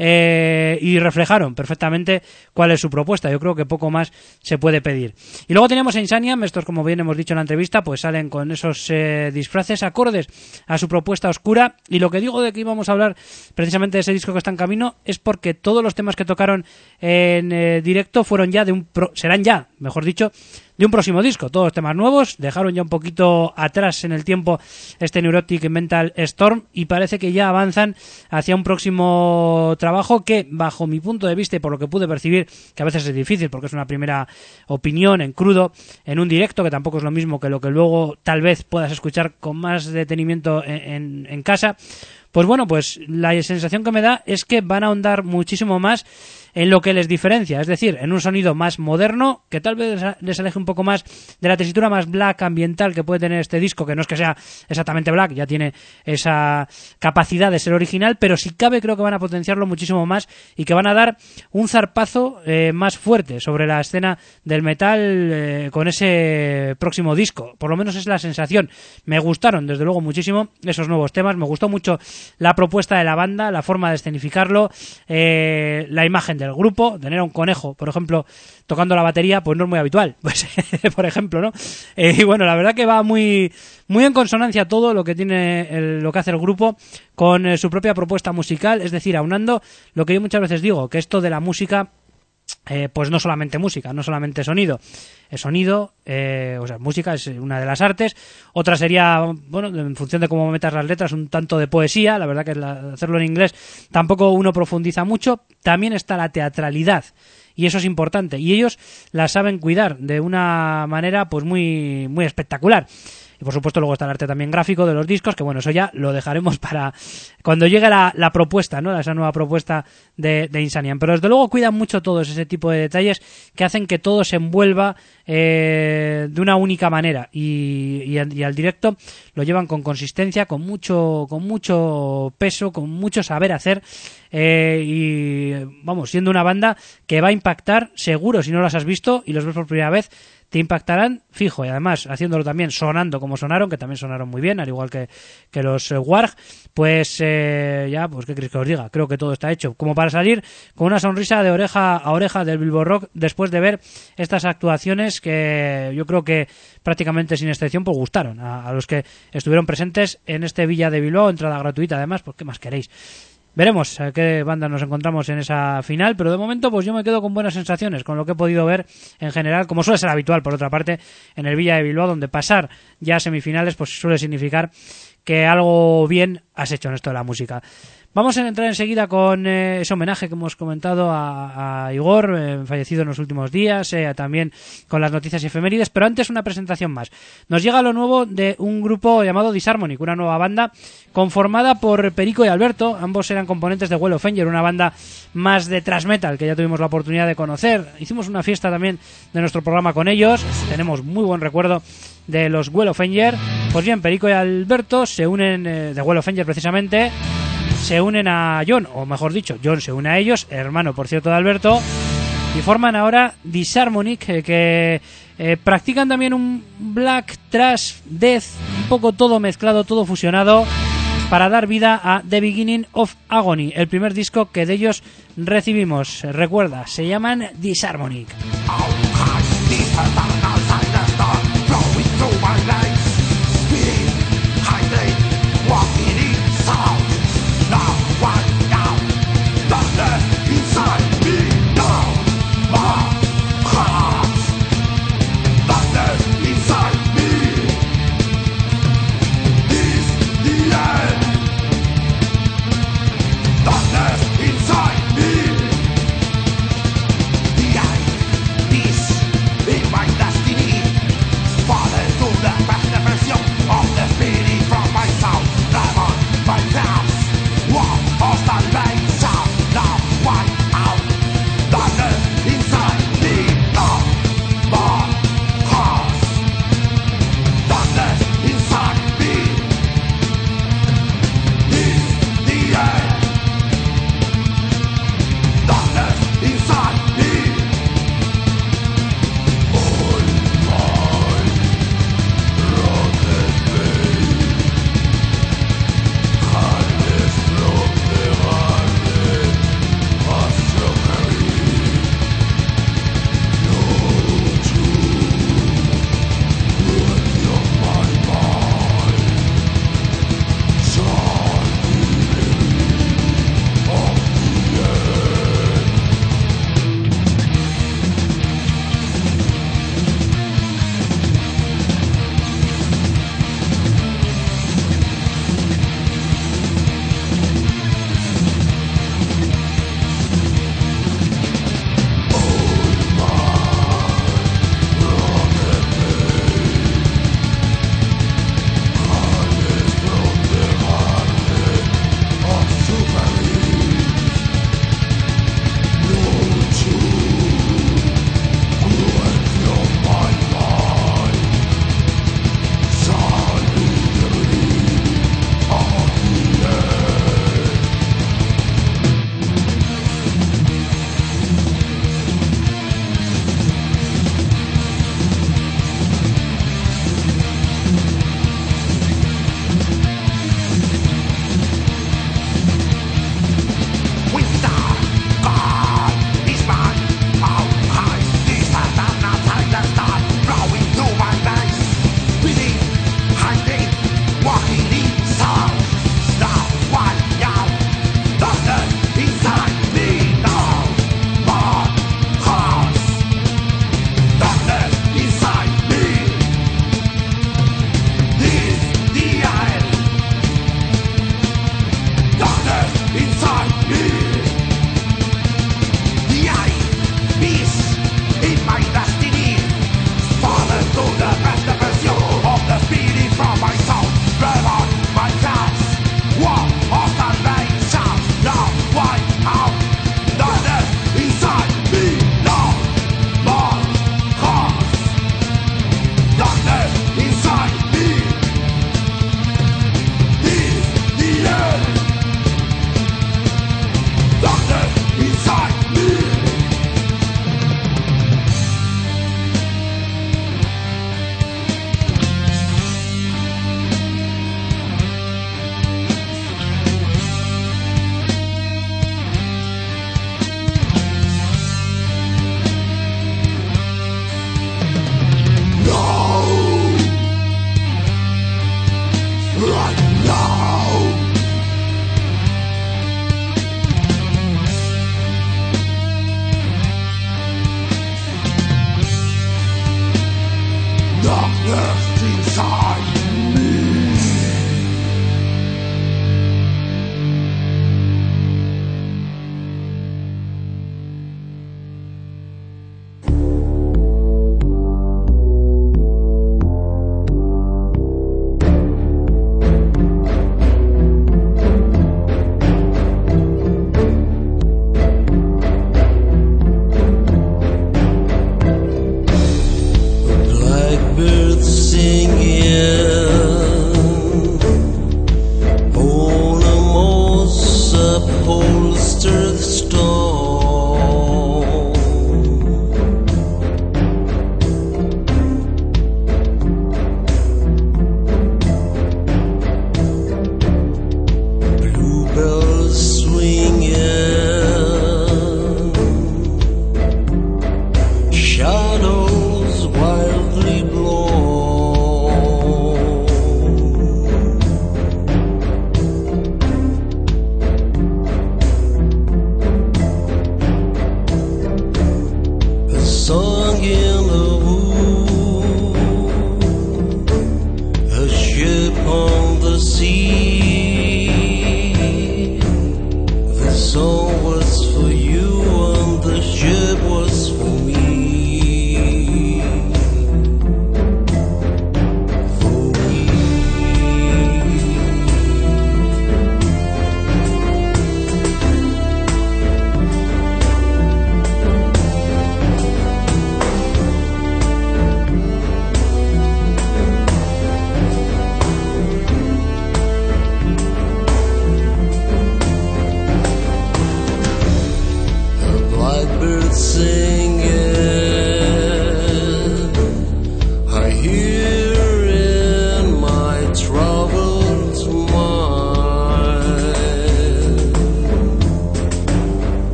[SPEAKER 1] y reflejaron perfectamente cuál es su propuesta. Yo creo que poco más se puede pedir. Y luego teníamos a Insanian, estos, como bien hemos dicho en la entrevista, pues salen con esos disfraces acordes a su propuesta oscura, y lo que digo de que íbamos a hablar precisamente de ese disco que está en camino es porque todos los temas que tocaron en directo fueron ya serán ya, mejor dicho, de un próximo disco, todos temas nuevos, dejaron ya un poquito atrás en el tiempo este Neurotic Mental Storm, y parece que ya avanzan hacia un próximo trabajo que, bajo mi punto de vista y por lo que pude percibir, que a veces es difícil porque es una primera opinión en crudo, en un directo, que tampoco es lo mismo que lo que luego tal vez puedas escuchar con más detenimiento en casa, pues bueno, pues la sensación que me da es que van a ahondar muchísimo más en lo que les diferencia, es decir, en un sonido más moderno, que tal vez les aleje un poco más de la tesitura más black ambiental que puede tener este disco, que no es que sea exactamente black, ya tiene esa capacidad de ser original, pero si cabe creo que van a potenciarlo muchísimo más, y que van a dar un zarpazo más fuerte sobre la escena del metal con ese próximo disco. Por lo menos es la sensación. Me gustaron desde luego muchísimo esos nuevos temas, me gustó mucho la propuesta de la banda, la forma de escenificarlo, la imagen del grupo. Tener a un conejo, por ejemplo, tocando la batería, pues no es muy habitual, pues por ejemplo, ¿no? Y bueno, la verdad que va muy en consonancia todo lo que tiene lo que hace el grupo con su propia propuesta musical, es decir, aunando lo que yo muchas veces digo, que esto de la música, pues no solamente música, no solamente sonido, es sonido, o sea, música es una de las artes, otra sería, bueno, en función de cómo metas las letras, un tanto de poesía. La verdad que hacerlo en inglés tampoco uno profundiza mucho. También está la teatralidad, y eso es importante, y ellos la saben cuidar de una manera pues muy espectacular. Y por supuesto luego está el arte también gráfico de los discos, que bueno, eso ya lo dejaremos para cuando llegue la propuesta, ¿no? Esa nueva propuesta de Insanian. Pero desde luego cuidan mucho todos ese tipo de detalles que hacen que todo se envuelva de una única manera, y al directo lo llevan con consistencia, con mucho peso, con mucho saber hacer, y vamos, siendo una banda que va a impactar seguro si no las has visto y los ves por primera vez. Te impactarán fijo, y además haciéndolo también sonando como sonaron, que también sonaron muy bien, al igual que los Warg, pues ya, pues qué queréis que os diga, creo que todo está hecho como para salir con una sonrisa de oreja a oreja del Bilbo Rock después de ver estas actuaciones que yo creo que prácticamente sin excepción pues gustaron a los que estuvieron presentes en este Villa de Bilbao, entrada gratuita además, pues qué más queréis. Veremos a qué banda nos encontramos en esa final, pero de momento pues yo me quedo con buenas sensaciones, con lo que he podido ver en general, como suele ser habitual por otra parte en el Villa de Bilbao, donde pasar ya a semifinales pues suele significar que algo bien has hecho en esto de la música. Vamos a entrar enseguida con ese homenaje que hemos comentado a Igor, fallecido en los últimos días, también con las noticias y efemérides, pero antes una presentación más. Nos llega lo nuevo de un grupo llamado Disharmonic, una nueva banda conformada por Perico y Alberto. Ambos eran componentes de Well of Anger, una banda más de thrash metal que ya tuvimos la oportunidad de conocer. Hicimos una fiesta también de nuestro programa con ellos, tenemos muy buen recuerdo de los Well of Anger. Pues bien, Perico y Alberto se unen, de Well of Anger precisamente, se unen a John, o mejor dicho, John se une a ellos, hermano por cierto de Alberto, y forman ahora Disharmonic, que practican también un black, thrash, death, un poco todo mezclado, todo fusionado, para dar vida a The Beginning of Agony, el primer disco que de ellos recibimos. Recuerda, se llaman Disharmonic.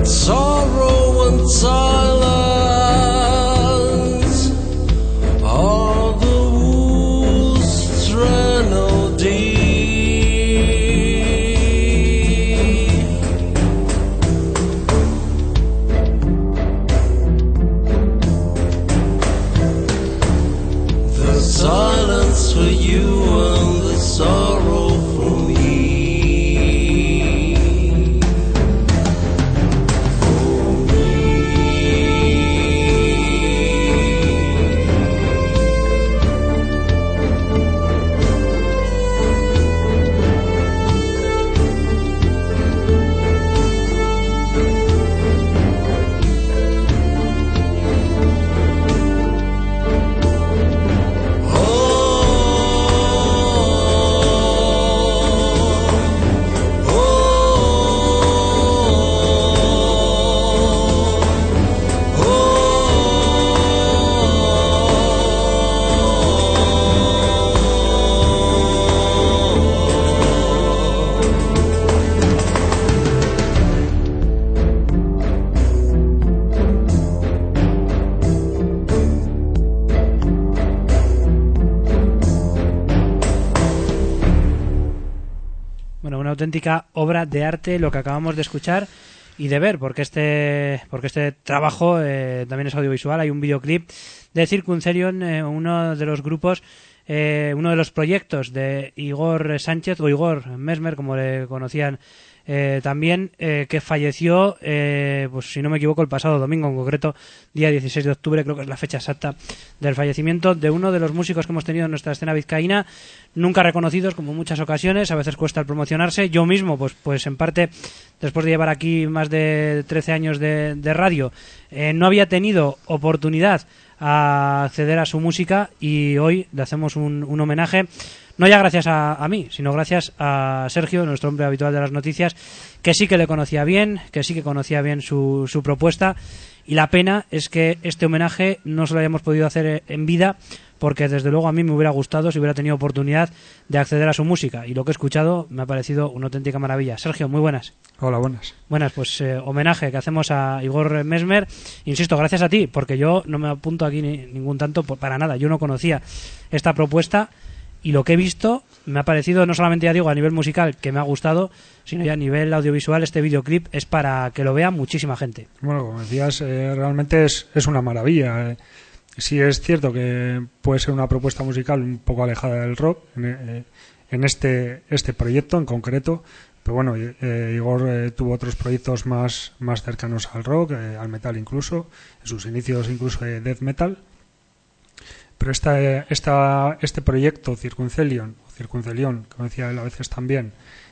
[SPEAKER 3] sorrow and silence are the wounds thread deep. The silence for you and the sorrow for me.
[SPEAKER 1] Una auténtica obra de arte lo que acabamos de escuchar y de ver, porque este trabajo también es audiovisual. Hay un videoclip de Circumcelion, uno de los grupos, uno de los proyectos de Igor Sánchez, o Igor Mesmer, como le conocían también, que falleció, pues si no me equivoco, el pasado domingo, en concreto, día 16 de octubre, creo que es la fecha exacta del fallecimiento de uno de los músicos que hemos tenido en nuestra escena vizcaína, nunca reconocidos, como en muchas ocasiones, a veces cuesta el promocionarse. Yo mismo, pues en parte, después de llevar aquí más de 13 años de radio, no había tenido oportunidad a acceder a su música, y hoy le hacemos un homenaje, no ya gracias a mí, sino gracias a Sergio, nuestro hombre habitual de las noticias, que sí que le conocía bien, que sí que conocía bien su propuesta, y la pena es que este homenaje no se lo hayamos podido hacer en vida, porque desde luego a mí me hubiera gustado si hubiera tenido oportunidad de acceder a su música, y lo que he escuchado me ha parecido una auténtica maravilla. Sergio, muy buenas.
[SPEAKER 5] Hola, buenas.
[SPEAKER 1] Buenas, pues homenaje que hacemos a Igor Mesmer, insisto, gracias a ti, porque yo no me apunto aquí ningún tanto para nada, yo no conocía esta propuesta, y lo que he visto me ha parecido, no solamente, ya digo, a nivel musical, que me ha gustado, sino ya a nivel audiovisual. Este videoclip es para que lo vea muchísima gente. Bueno,
[SPEAKER 5] como decías, realmente es una maravilla. Sí es cierto que puede ser una propuesta musical un poco alejada del rock en este proyecto en concreto, pero bueno, Igor tuvo otros proyectos más cercanos al rock, al metal incluso, en sus inicios incluso de death metal. Pero este proyecto Circumcelion, como decía él a veces también,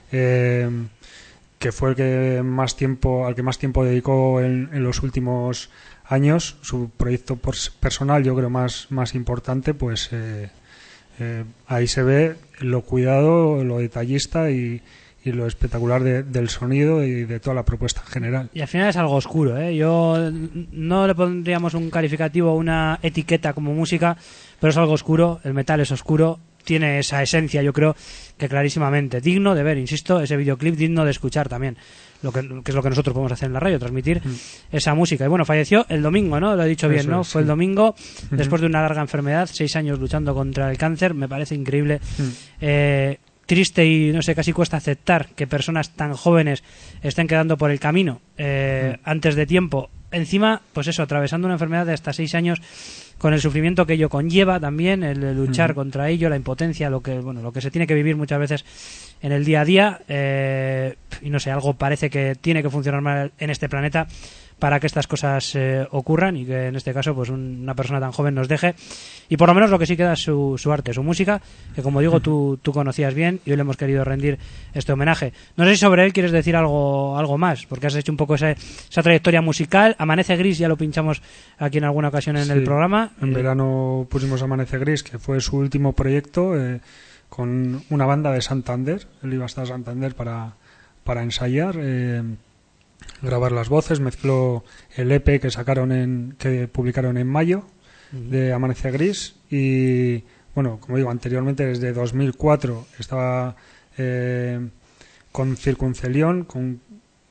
[SPEAKER 5] que fue al que más tiempo dedicó en los últimos años, su proyecto personal, yo creo más importante, pues ahí se ve lo cuidado, lo detallista y lo espectacular del sonido y de toda la propuesta en general.
[SPEAKER 1] Y al final es algo oscuro, ¿eh? Yo no le pondríamos un calificativo o una etiqueta como música, pero es algo oscuro, el metal es oscuro, tiene esa esencia, yo creo que clarísimamente, digno de ver, insisto, ese videoclip digno de escuchar también, que es lo que nosotros podemos hacer en la radio, transmitir esa música. Y bueno, falleció el domingo, ¿no? Lo he dicho bien,
[SPEAKER 5] Eso
[SPEAKER 1] ¿no?
[SPEAKER 5] es,
[SPEAKER 1] Fue el
[SPEAKER 5] sí.
[SPEAKER 1] domingo, después de una larga enfermedad, 6 años luchando contra el cáncer, me parece increíble. Triste y no sé, casi cuesta aceptar que personas tan jóvenes estén quedando por el camino antes de tiempo. Encima, pues eso, atravesando una enfermedad de hasta 6 años, con el sufrimiento que ello conlleva también, el luchar contra ello, la impotencia, lo que se tiene que vivir muchas veces en el día a día, y no sé, algo parece que tiene que funcionar mal en este planeta para que estas cosas ocurran, y que en este caso pues una persona tan joven nos deje. Y por lo menos lo que sí queda es su arte, su música, que como digo tú conocías bien, y hoy le hemos querido rendir este homenaje. No sé si sobre él quieres decir algo más, porque has hecho un poco esa trayectoria musical. Amanece Gris ya lo pinchamos aquí en alguna ocasión en el programa.
[SPEAKER 5] En verano pusimos Amanece Gris, que fue su último proyecto, con una banda de Santander. Él iba hasta Santander para ensayar, grabar las voces, mezcló el EP que publicaron en mayo de Amanece Gris, y bueno, como digo, anteriormente desde 2004 estaba con Circumcelion,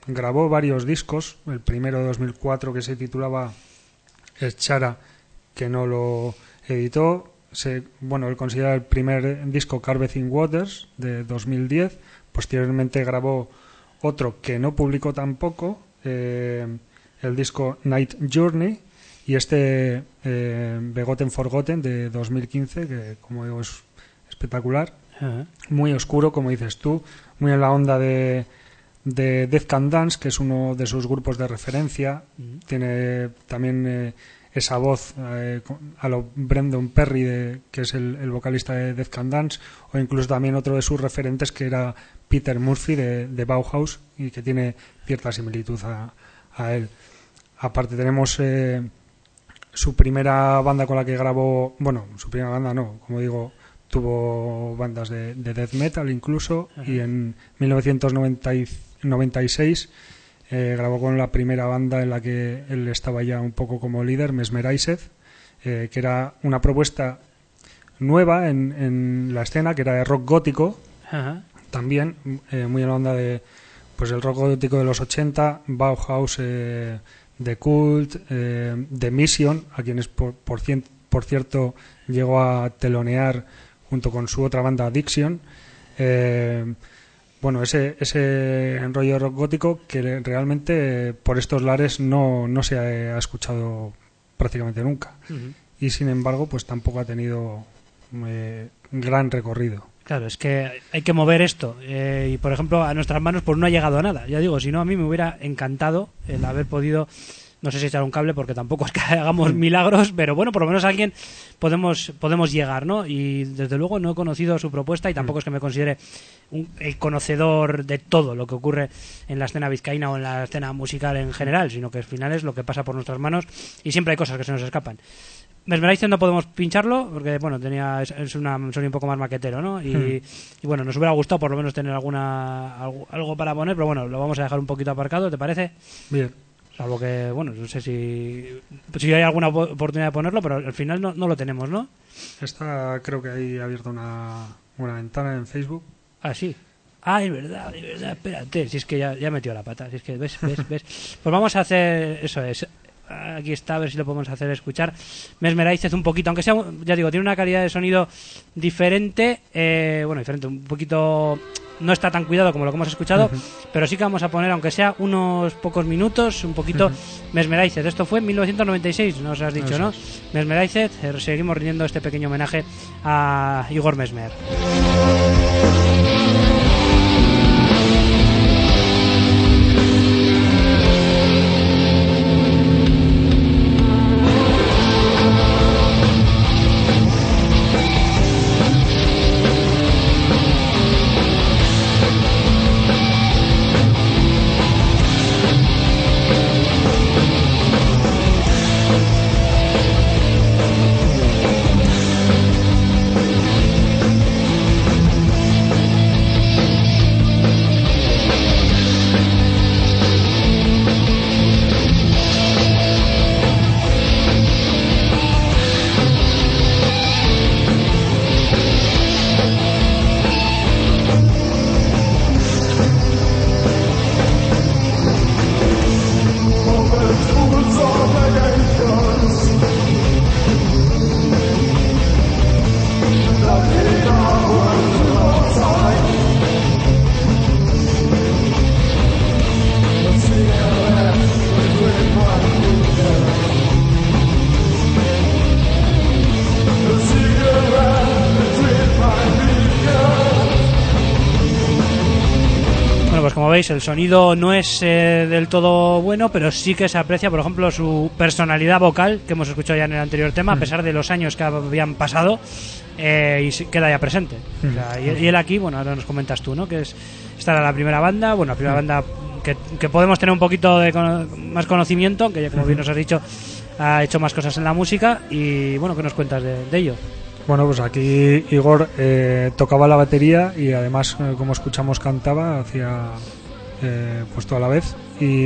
[SPEAKER 5] grabó varios discos. El primero de 2004, que se titulaba El Chara, que no lo editó. Él considera el primer disco Carveth in Waters, de 2010. Posteriormente grabó otro que no publicó tampoco, el disco Night Journey, y Begotten Forgotten, de 2015, que como digo es espectacular. Muy oscuro, como dices tú, muy en la onda de Death Can Dance, que es uno de sus grupos de referencia. Tiene también esa voz a lo Brendan Perry, que es el vocalista de Death Can Dance, o incluso también otro de sus referentes, que era Peter Murphy de Bauhaus, y que tiene cierta similitud a él. Aparte tenemos su primera banda con la que grabó, su primera banda no, como digo, tuvo bandas de death metal incluso. Y en 1996 grabó con la primera banda en la que él estaba ya un poco como líder, Mesmerized, que era una propuesta nueva en la escena, que era de rock gótico. También muy en la onda de el rock gótico de los 80, Bauhaus, The Cult, The Mission, a quienes por cierto llegó a telonear junto con su otra banda Addiction. Ese rollo rock gótico que realmente por estos lares no se ha escuchado prácticamente nunca. Y sin embargo pues tampoco ha tenido gran recorrido.
[SPEAKER 1] Claro, es que hay que mover esto, y por ejemplo a nuestras manos pues no ha llegado a nada. Ya digo, si no, a mí me hubiera encantado el haber podido, no sé si echar un cable, porque tampoco es que hagamos milagros, pero bueno, por lo menos a alguien podemos llegar, ¿no? Y desde luego no he conocido su propuesta, y tampoco es que me considere el conocedor de todo lo que ocurre en la escena vizcaína o en la escena musical en general, sino que al final es lo que pasa por nuestras manos, y siempre hay cosas que se nos escapan. Mesmerized no podemos pincharlo porque es un sonido un poco más maquetero, ¿no? Y bueno, nos hubiera gustado por lo menos tener algo para poner, pero bueno, lo vamos a dejar un poquito aparcado, ¿te parece?
[SPEAKER 5] Bien.
[SPEAKER 1] Salvo que, no sé si hay alguna oportunidad de ponerlo, pero al final no lo tenemos, ¿no?
[SPEAKER 5] Creo que hay abierta una ventana en Facebook.
[SPEAKER 1] Ah, sí. Ah, es verdad, espérate, si es que ya metió la pata, si es que ves. Pues vamos a hacer, eso es, aquí está, a ver si lo podemos hacer escuchar. Mesmerized un poquito, aunque sea, ya digo, tiene una calidad de sonido diferente, diferente, un poquito, no está tan cuidado como lo que hemos escuchado, pero sí que vamos a poner, aunque sea unos pocos minutos, un poquito Mesmerized. Esto fue en 1996, nos has dicho, ¿no? Mesmerized, seguimos rindiendo este pequeño homenaje a Igor Mesmer. Como veis, el sonido no es del todo bueno, pero sí que se aprecia, por ejemplo, su personalidad vocal, que hemos escuchado ya en el anterior tema, a pesar de los años que habían pasado, y queda ya presente. O sea, y él aquí, ahora nos comentas tú, ¿no? Que esta era la primera banda, la primera banda que podemos tener un poquito de más conocimiento, que ya, como bien nos has dicho, ha hecho más cosas en la música, y ¿qué nos cuentas de ello?
[SPEAKER 5] Bueno, pues aquí Igor tocaba la batería y además, como escuchamos, cantaba, hacía toda la vez.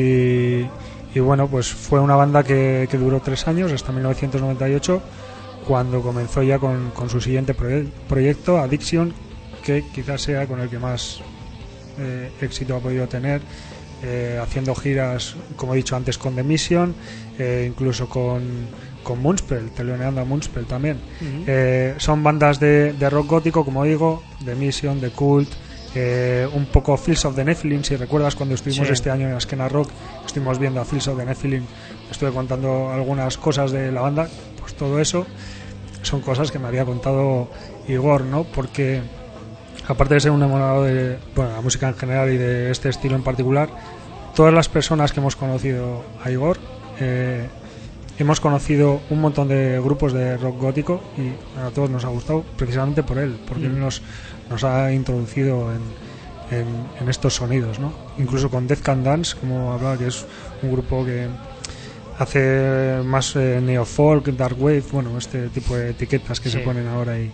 [SPEAKER 5] Y pues fue una banda que duró 3 años, hasta 1998, cuando comenzó ya con su siguiente proyecto, Addiction, que quizás sea con el que más éxito ha podido tener, haciendo giras, como he dicho antes, con The Mission, incluso con Moonspell, teloneando a Moonspell también. Son bandas de rock gótico, como digo, The Mission, The Cult, un poco Fields of the Nephilim. Si recuerdas, cuando estuvimos este año en Askena Rock, estuvimos viendo a Fields of the Nephilim, estuve contando algunas cosas de la banda. Pues todo eso son cosas que me había contado Igor, ¿no? Porque aparte de ser un enamorado de la música en general y de este estilo en particular, todas las personas que hemos conocido a Igor, hemos conocido un montón de grupos de rock gótico y a todos nos ha gustado precisamente por él, porque él nos ha introducido en estos sonidos, ¿no? Incluso con Death Can Dance, como hablaba, que es un grupo que hace más neofolk, dark wave, bueno, este tipo de etiquetas que se ponen ahora y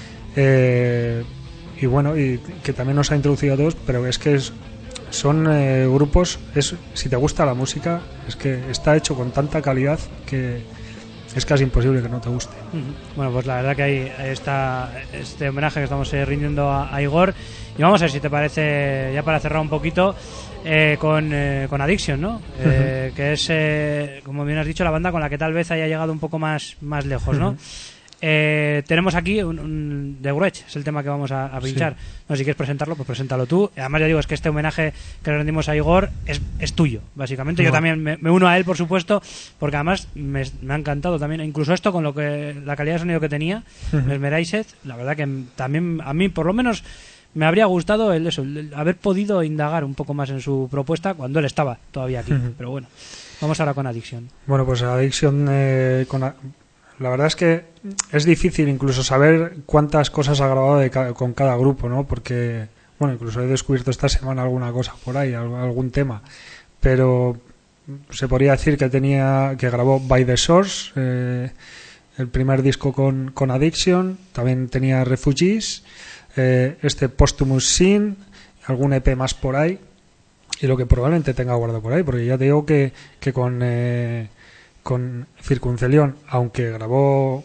[SPEAKER 5] bueno, y que también nos ha introducido a todos, pero es que son grupos, si te gusta la música, es que está hecho con tanta calidad que es casi imposible que no te guste.
[SPEAKER 1] Bueno, pues la verdad que ahí está este homenaje que estamos rindiendo a Igor, y vamos a ver si te parece, ya para cerrar un poquito, con Addiction, ¿no? Que es, como bien has dicho, la banda con la que tal vez haya llegado un poco más lejos, ¿no? Tenemos aquí un The Grudge, es el tema que vamos a pinchar. No, si quieres presentarlo, pues preséntalo tú. Además, ya digo, es que este homenaje que le rendimos a Igor es tuyo, básicamente. Yo también me uno a él, por supuesto, porque además me ha encantado también, incluso esto con lo que la calidad de sonido que tenía, Mesmerized, la verdad que también a mí, por lo menos, me habría gustado el haber podido indagar un poco más en su propuesta cuando él estaba todavía aquí. Pero bueno, vamos ahora con Addiction.
[SPEAKER 5] Bueno, pues Addiction, la verdad es que es difícil incluso saber cuántas cosas ha grabado con cada grupo, ¿no? Porque, bueno, incluso he descubierto esta semana alguna cosa por ahí, algún tema, pero se podría decir que grabó By the Source, el primer disco con Addiction, también tenía Refugees, este Posthumous Sin, algún EP más por ahí, y lo que probablemente tenga guardado por ahí, porque ya te digo que con Circuncelión, aunque grabó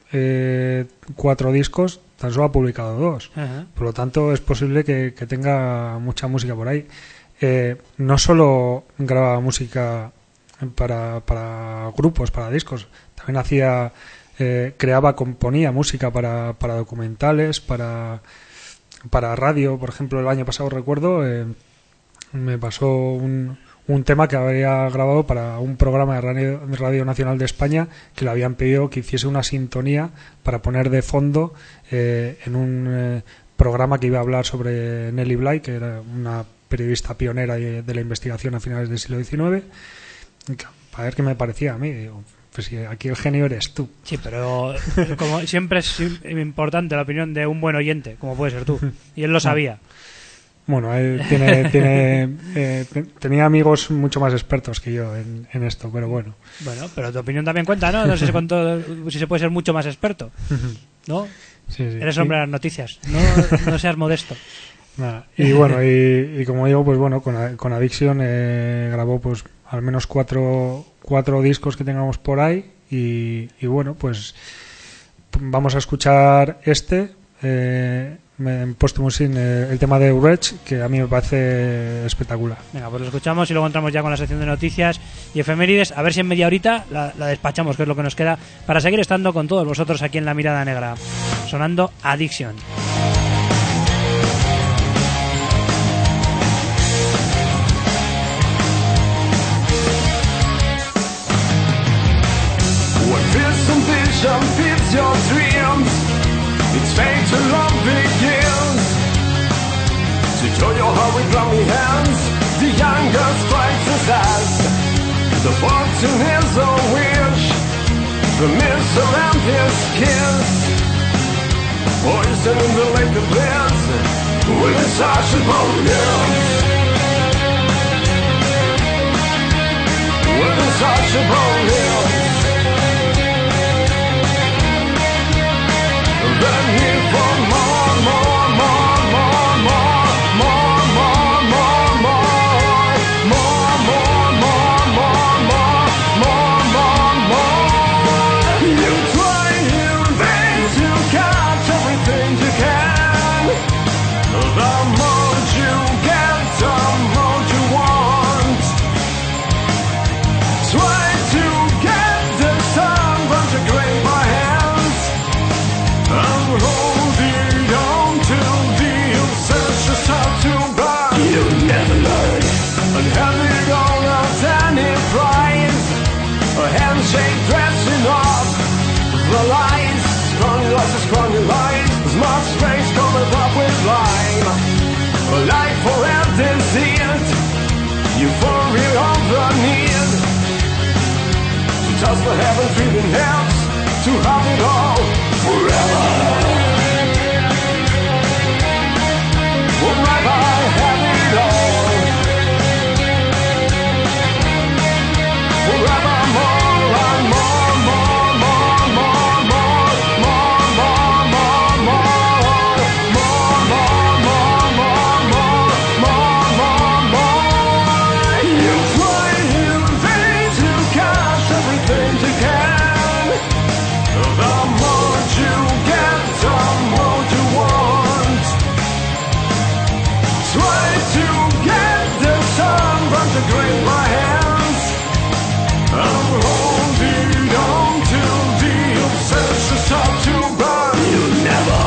[SPEAKER 5] 4 discos, tan solo ha publicado 2. Por lo tanto, es posible que tenga mucha música por ahí. No solo grababa música para grupos, para discos, también componía música para documentales, para radio. Por ejemplo, el año pasado, recuerdo, me pasó un tema que había grabado para un programa de Radio Nacional de España, que le habían pedido que hiciese una sintonía para poner de fondo en un programa que iba a hablar sobre Nelly Bly, que era una periodista pionera de la investigación a finales del siglo XIX. A ver qué me parecía a mí. Digo, pues si aquí el genio eres tú.
[SPEAKER 1] Sí, pero como siempre es importante la opinión de un buen oyente, como puede ser tú. Y él lo sabía.
[SPEAKER 5] Bueno, él tenía amigos mucho más expertos que yo en esto, pero bueno.
[SPEAKER 1] Bueno, pero tu opinión también cuenta, ¿no? No sé si se puede ser mucho más experto, ¿no?
[SPEAKER 5] Sí,
[SPEAKER 1] eres hombre de las noticias, no seas modesto.
[SPEAKER 5] Nada. Y bueno, y como digo, pues bueno, con Addiction grabó pues al menos cuatro discos que tengamos por ahí, y bueno, pues vamos a escuchar en Posthumous Sin, el tema de Wretch, que a mí me parece espectacular.
[SPEAKER 1] Venga, pues lo escuchamos y luego entramos ya con la sección de noticias y efemérides, a ver si en media horita la despachamos, que es lo que nos queda para seguir estando con todos vosotros aquí en La Mirada Negra, sonando Addiction.
[SPEAKER 3] It's fate to love begins. To join your heart with loving hands, the younger strikes his eyes. The fortune is a wish, the missile and his kiss. Poison in the lake of bliss, with insatiable lips. With insatiable lips. The need for more, more, more, more, more, more, more, more, more, more, more, more, more, more, more, more. You try in vain to catch everything you can. The more you get, the more you want. need to touch the heavens breathing hands to have it all forever. Forever have it all. Forever more and more, more, more, more, more, more, more, more, more, more, more, more, more, more, more. You try new things, you catch everything you can. The more you get, the more you want. Try to get the sun from the green my hands. I'm holding on till the obsession starts to burn. You never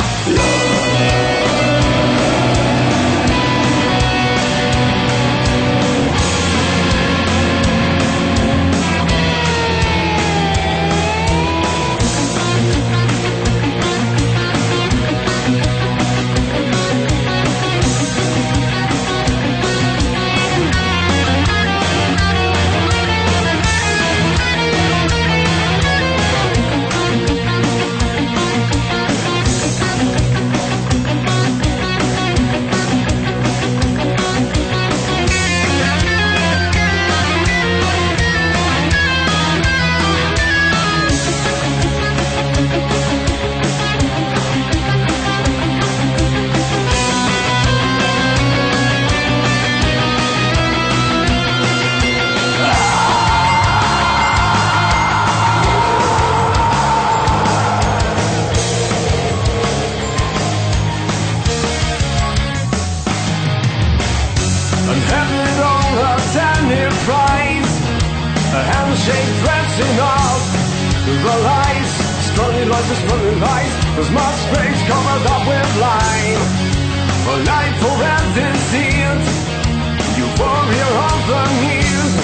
[SPEAKER 3] I'm having all a tiny price. A handshake dressing up the lights. Strolling lights. There's much space covered up with line. A light for ending scenes. Euphoria of the need.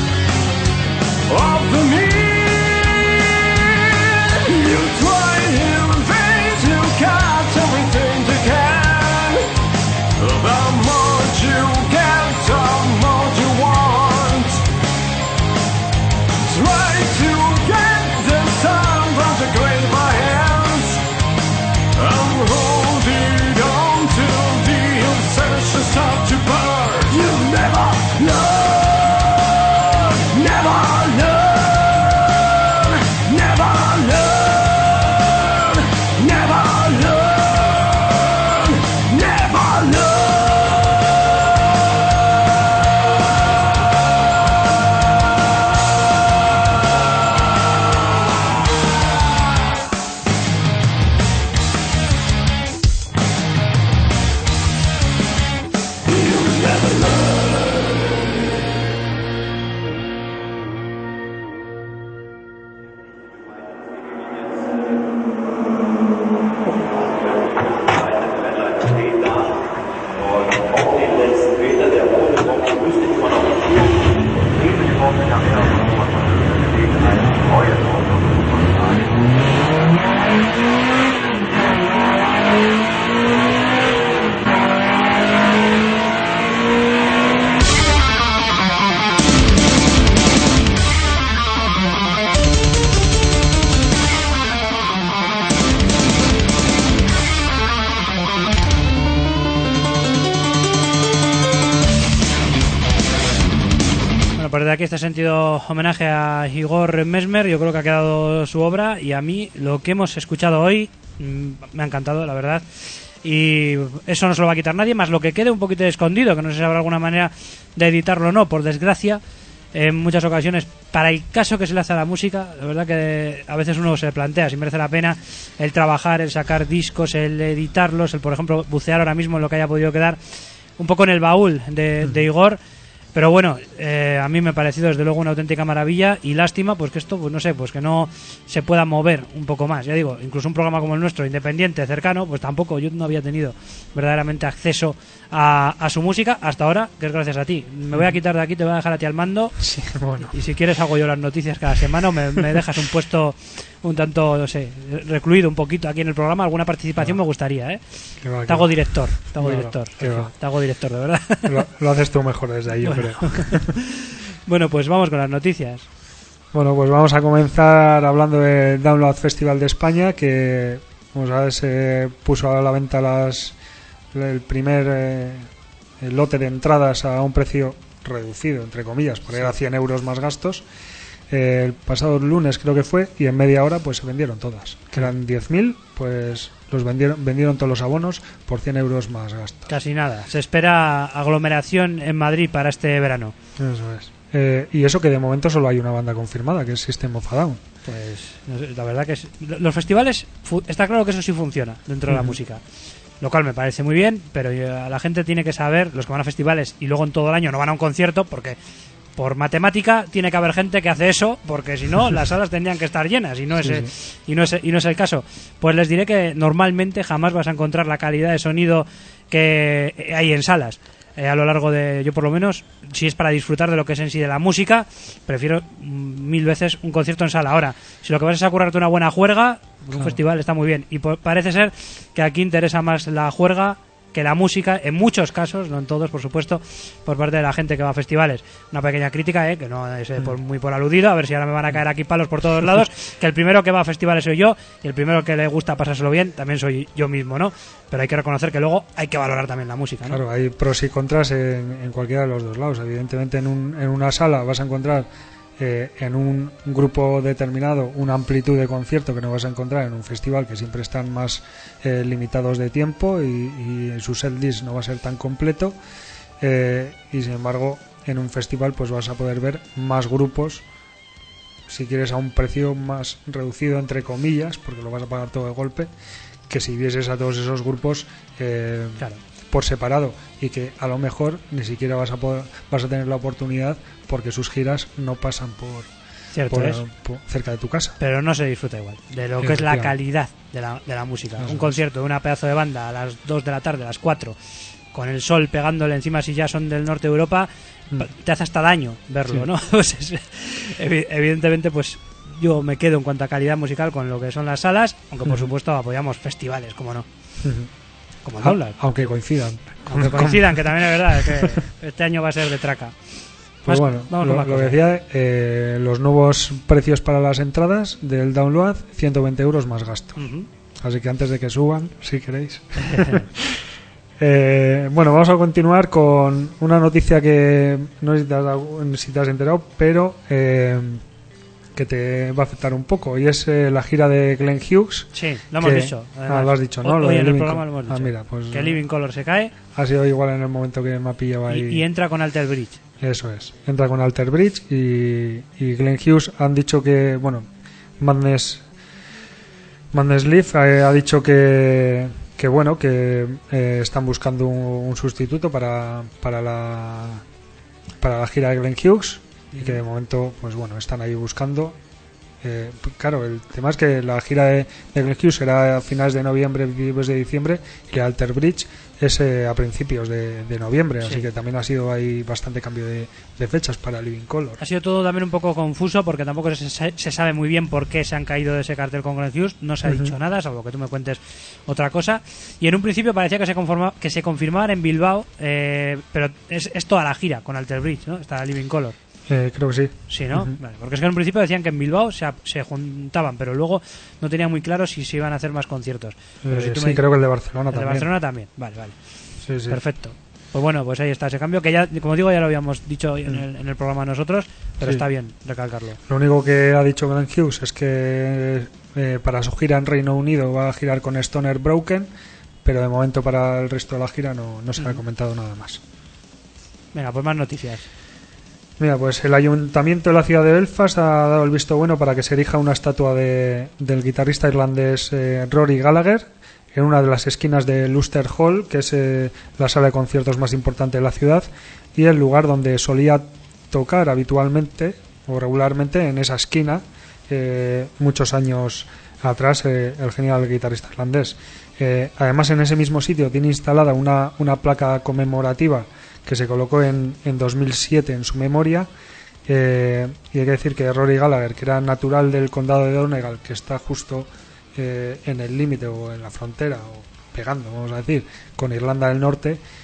[SPEAKER 3] Of the need. You try new things, you catch everything you can. The more you get, the more you want. Try to get the sun from the grave my hands. I'm holding on till the obsession starts to burn. You never learn, never learn, never learn, never learn, never learn.
[SPEAKER 1] Pues desde aquí este sentido homenaje a Igor Mesmer. Yo creo que ha quedado su obra, y a mí lo que hemos escuchado hoy me ha encantado, la verdad, y eso no se lo va a quitar nadie, más lo que quede un poquito escondido, que no sé si habrá alguna manera de editarlo o no, por desgracia. En muchas ocasiones, para el caso que se le hace a la música, la verdad que a veces uno se plantea si merece la pena el trabajar, el sacar discos, el editarlos, el, por ejemplo, bucear ahora mismo en lo que haya podido quedar un poco en el baúl de Igor. Pero bueno, a mí me ha parecido desde luego una auténtica maravilla, y lástima pues que esto, pues no sé, pues que no se pueda mover un poco más. Ya digo, incluso un programa como el nuestro, independiente, cercano, pues tampoco, yo no había tenido verdaderamente acceso a su música hasta ahora, que es gracias a ti. Me voy a quitar de aquí, te voy a dejar a ti al mando.
[SPEAKER 5] Sí, bueno.
[SPEAKER 1] Y si quieres hago yo las noticias cada semana, o me dejas un puesto un tanto, no sé, recluido un poquito aquí en el programa. Alguna participación me gustaría, ¿eh?
[SPEAKER 5] Te
[SPEAKER 1] hago director, te hago director, de verdad.
[SPEAKER 5] Lo haces tú mejor desde ahí, yo creo.
[SPEAKER 1] Bueno, pues vamos con las noticias.
[SPEAKER 5] Bueno, pues vamos a comenzar hablando del Download Festival de España, que vamos a ver, se puso a la venta el primer lote de entradas a un precio reducido, entre comillas, porque era 100 euros más gastos. El pasado lunes creo que fue, y en media hora pues se vendieron todas, que eran 10.000, pues los vendieron todos los abonos por 100 euros más gastos.
[SPEAKER 1] Casi nada. Se espera aglomeración en Madrid para este verano.
[SPEAKER 5] Eso es. Y eso que de momento solo hay una banda confirmada, que es System of a Down.
[SPEAKER 1] Pues no sé, la verdad que los festivales, está claro que eso sí funciona dentro de la música, lo cual me parece muy bien, pero la gente tiene que saber, los que van a festivales y luego en todo el año no van a un concierto, porque por matemática tiene que haber gente que hace eso, porque si no las salas tendrían que estar llenas y no es el caso. Pues les diré que normalmente jamás vas a encontrar la calidad de sonido que hay en salas. A lo largo de, yo por lo menos, si es para disfrutar de lo que es en sí de la música, prefiero 1000 veces un concierto en sala. Ahora, si lo que vas es a currarte una buena juerga, pues un festival está muy bien. Y parece ser que aquí interesa más la juerga que la música, en muchos casos, no en todos, por supuesto, por parte de la gente que va a festivales. Una pequeña crítica, que no es muy por aludido, a ver si ahora me van a caer aquí palos por todos lados, que el primero que va a festivales soy yo, y el primero que le gusta pasárselo bien también soy yo mismo, ¿no? Pero hay que reconocer que luego hay que valorar también la música, ¿no?
[SPEAKER 5] Claro, hay pros y contras en cualquiera de los dos lados. Evidentemente en una sala vas a encontrar en un grupo determinado una amplitud de concierto que no vas a encontrar en un festival, que siempre están más limitados de tiempo y su setlist no va a ser tan completo, y sin embargo en un festival pues vas a poder ver más grupos, si quieres, a un precio más reducido, entre comillas, porque lo vas a pagar todo de golpe, que si vieses a todos esos grupos
[SPEAKER 1] Claro.
[SPEAKER 5] por separado, y que a lo mejor ni siquiera vas a tener la oportunidad, porque sus giras no pasan por cerca de tu casa.
[SPEAKER 1] Pero no se disfruta igual de lo que es la calidad de la música. Un concierto de una pedazo de banda a las 2 de la tarde, a las 4, con el sol pegándole encima, si ya son del norte de Europa, te hace hasta daño verlo, ¿no? Pues evidentemente, pues yo me quedo en cuanto a calidad musical con lo que son las salas, aunque por supuesto apoyamos festivales, como no. Como Download.
[SPEAKER 5] Aunque coincidan.
[SPEAKER 1] Que también es verdad, que este año va a ser de traca.
[SPEAKER 5] Pues bueno, lo que decía, los nuevos precios para las entradas del Download, 120 euros más gasto. Así que antes de que suban, si queréis. Bueno, vamos a continuar con una noticia que no sé si te has enterado, pero que te va a afectar un poco, y es la gira de Glenn Hughes.
[SPEAKER 1] Sí, lo hemos dicho.
[SPEAKER 5] Lo has dicho, ¿no?
[SPEAKER 1] Hoy en el programa lo hemos dicho.
[SPEAKER 5] Mira, pues,
[SPEAKER 1] que Living Color se cae.
[SPEAKER 5] Ha sido igual en el momento que me ha pillado ahí.
[SPEAKER 1] Y entra con Alter Bridge.
[SPEAKER 5] Eso es. Entra con Alter Bridge y Glenn Hughes han dicho que, bueno, Madness Leaf ha dicho que bueno, que están buscando un sustituto para la gira de Glenn Hughes, y que de momento, pues bueno, están ahí buscando. Claro, el tema es que la gira de Glenn Hughes será a finales de noviembre, principios de diciembre, y Alter Bridge es a principios de noviembre, así que también ha sido ahí bastante cambio de fechas para Living Color.
[SPEAKER 1] Ha sido todo también un poco confuso, porque tampoco se sabe muy bien por qué se han caído de ese cartel con Glenn Hughes. No se ha dicho nada, salvo que tú me cuentes otra cosa. Y en un principio parecía que se confirmaban en Bilbao, pero es toda la gira con Alter Bridge, ¿no? Está Living Color.
[SPEAKER 5] Creo que sí.
[SPEAKER 1] Sí, ¿no? Vale, porque es que en un principio decían que en Bilbao se juntaban, pero luego no tenía muy claro si se iban a hacer más conciertos. Pero si
[SPEAKER 5] sí, creo que el de Barcelona también.
[SPEAKER 1] El de Barcelona también, vale.
[SPEAKER 5] Sí.
[SPEAKER 1] Perfecto. Pues bueno, pues ahí está ese cambio, que ya, como digo, ya lo habíamos dicho en el programa nosotros, pero está bien recalcarlo. Lo
[SPEAKER 5] único que ha dicho Glenn Hughes es que para su gira en Reino Unido va a girar con Stoner Broken, pero de momento para el resto de la gira no se ha comentado nada más.
[SPEAKER 1] Venga, pues más noticias.
[SPEAKER 5] Mira, pues el Ayuntamiento de la ciudad de Belfast ha dado el visto bueno para que se erija una estatua del guitarrista irlandés Rory Gallagher en una de las esquinas de Luster Hall, que es la sala de conciertos más importante de la ciudad, y el lugar donde solía tocar habitualmente o regularmente, en esa esquina, muchos años atrás, el genial guitarrista irlandés. Además, en ese mismo sitio tiene instalada una placa conmemorativa que se colocó en 2007 en su memoria, y hay que decir que Rory Gallagher, que era natural del condado de Donegal, que está justo en el límite o en la frontera, o pegando, vamos a decir, con Irlanda del Norte,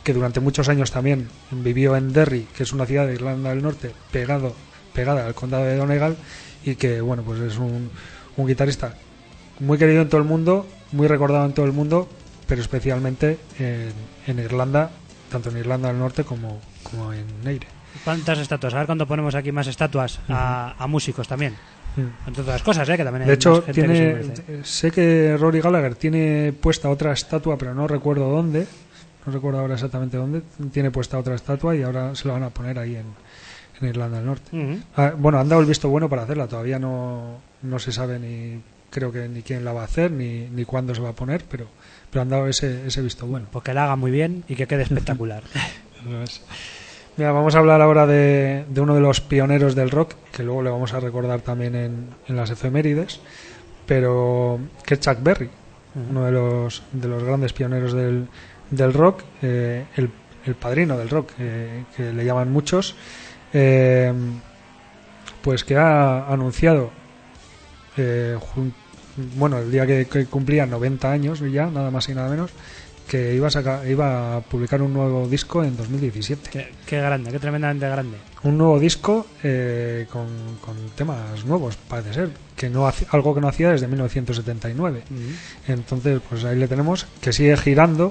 [SPEAKER 5] que durante muchos años también vivió en Derry, que es una ciudad de Irlanda del Norte pegada al condado de Donegal, y que bueno, pues es un guitarrista muy querido en todo el mundo, muy recordado en todo el mundo, pero especialmente en Irlanda, tanto en Irlanda del Norte como en Eire.
[SPEAKER 1] ¿Cuántas estatuas? A ver cuándo ponemos aquí más estatuas a músicos también. Entre otras cosas, que también hay
[SPEAKER 5] de hecho,
[SPEAKER 1] más gente que se merece.
[SPEAKER 5] sé que Rory Gallagher tiene puesta otra estatua, pero no recuerdo dónde. No recuerdo ahora exactamente dónde. Tiene puesta otra estatua y ahora se la van a poner ahí en Irlanda del Norte. Bueno, han dado el visto bueno para hacerla. Todavía no se sabe creo que ni quién la va a hacer ni cuándo se va a poner, pero han dado ese visto bueno.
[SPEAKER 1] Pues que la haga muy bien y que quede espectacular.
[SPEAKER 5] Mira, vamos a hablar ahora de uno de los pioneros del rock, que luego le vamos a recordar también en las efemérides, pero que es Chuck Berry, uno de los grandes pioneros del rock, el padrino del rock, que le llaman muchos, pues que ha anunciado, el día que cumplía 90 años ya, nada más y nada menos, que iba a publicar un nuevo disco en 2017.
[SPEAKER 1] Qué grande, qué tremendamente grande.
[SPEAKER 5] Un nuevo disco con temas nuevos, parece ser, algo que no hacía desde 1979. Entonces, pues ahí le tenemos, que sigue girando,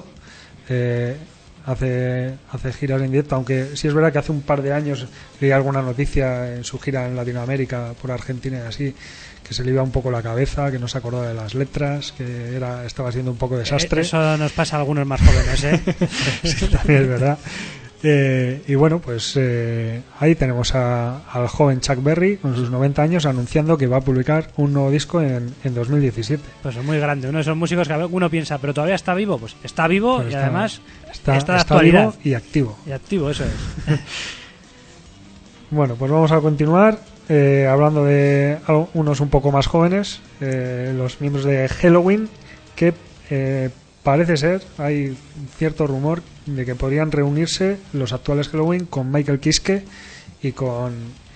[SPEAKER 5] hace giras en directo, aunque sí es verdad que hace un par de años leí alguna noticia en su gira en Latinoamérica, por Argentina y así, que se le iba un poco la cabeza, que no se acordaba de las letras, que estaba siendo un poco desastre.
[SPEAKER 1] Eso nos pasa a algunos más jóvenes,
[SPEAKER 5] Sí, también es verdad. Y bueno, pues ahí tenemos al joven Chuck Berry con sus 90 años anunciando que va a publicar un nuevo disco en 2017.
[SPEAKER 1] Pues es muy grande, uno de esos músicos que uno piensa, pero todavía está vivo. Pues está vivo, pues y además está de actualidad.
[SPEAKER 5] Vivo y activo.
[SPEAKER 1] Y activo, eso es.
[SPEAKER 5] Bueno, pues vamos a continuar hablando de unos un poco más jóvenes, los miembros de Helloween, que parece ser, hay cierto rumor de que podrían reunirse los actuales Helloween con Michael Kiske y con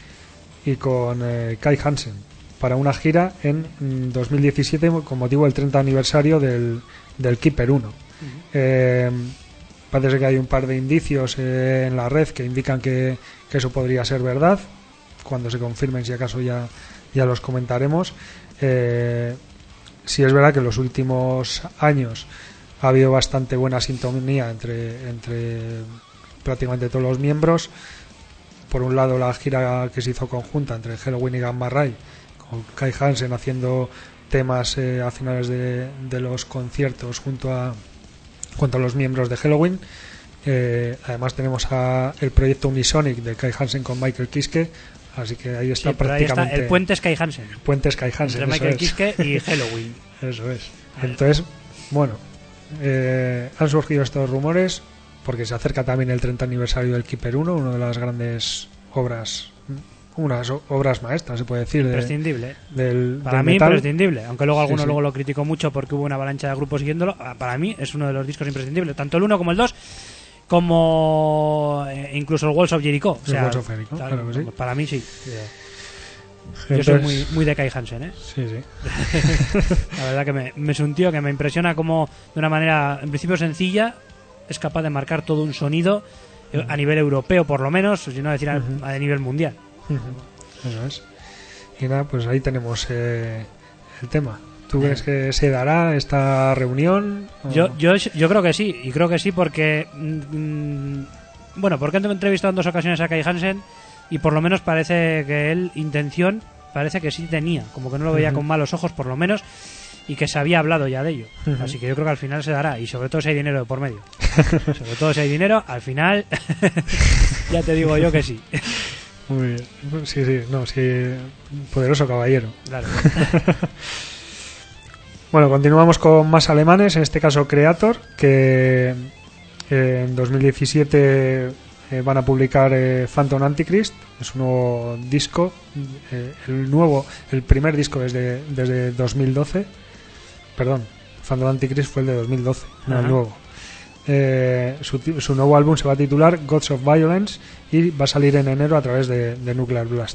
[SPEAKER 5] Kai Hansen para una gira en 2017 con motivo del 30 aniversario del Keeper 1. Parece que hay un par de indicios en la red que indican que eso podría ser verdad. Cuando se confirmen, si acaso ya los comentaremos. Sí es verdad que en los últimos años ha habido bastante buena sintonía entre prácticamente todos los miembros. Por un lado, la gira que se hizo conjunta entre Helloween y Gamma Ray, con Kai Hansen haciendo temas a finales de los conciertos junto a los miembros de Helloween. Además tenemos el proyecto Unisonic de Kai Hansen con Michael Kiske, así que ahí está prácticamente.
[SPEAKER 1] Ahí está. El puente es Kai Hansen.
[SPEAKER 5] Entre
[SPEAKER 1] Michael Kiske y Helloween.
[SPEAKER 5] Eso es. Entonces, bueno, han surgido estos rumores porque se acerca también el 30 aniversario del Keeper 1, una de las grandes obras, unas obras maestras, se puede decir.
[SPEAKER 1] Imprescindible.
[SPEAKER 5] Para
[SPEAKER 1] mí,
[SPEAKER 5] metal.
[SPEAKER 1] imprescindible. Aunque luego alguno
[SPEAKER 5] Sí.
[SPEAKER 1] luego lo criticó mucho porque hubo una avalancha de grupos siguiéndolo. Para mí es uno de los discos imprescindibles. Tanto el 1 como el 2, como incluso el Walls of Jericho. O sea,
[SPEAKER 5] Walls of Jericho, claro que sí.
[SPEAKER 1] Para mí sí.
[SPEAKER 5] Entonces,
[SPEAKER 1] yo soy muy de Kai Hansen,
[SPEAKER 5] Sí, sí.
[SPEAKER 1] La verdad que es un tío que me impresiona como de una manera en principio sencilla es capaz de marcar todo un sonido a nivel europeo por lo menos, si no decir a nivel mundial.
[SPEAKER 5] Eso es. Y nada, pues ahí tenemos el tema. ¿Tú crees que se dará esta reunión?
[SPEAKER 1] Yo creo que sí, y creo que sí porque porque he entrevistado en 2 ocasiones a Kai Hansen y por lo menos parece que él parece que sí tenía, como que no lo veía con malos ojos por lo menos, y que se había hablado ya de ello. Así que yo creo que al final se dará, y sobre todo si hay dinero de por medio. Sobre todo si hay dinero, al final ya te digo yo que sí.
[SPEAKER 5] Muy bien. Sí, poderoso caballero.
[SPEAKER 1] Claro.
[SPEAKER 5] Bueno, continuamos con más alemanes, en este caso Kreator, que en 2017 van a publicar Phantom Antichrist. Es un nuevo disco, el primer disco desde 2012. Perdón, Phantom Antichrist fue el de 2012, no el nuevo. Su nuevo álbum se va a titular Gods of Violence y va a salir en enero a través de Nuclear Blast.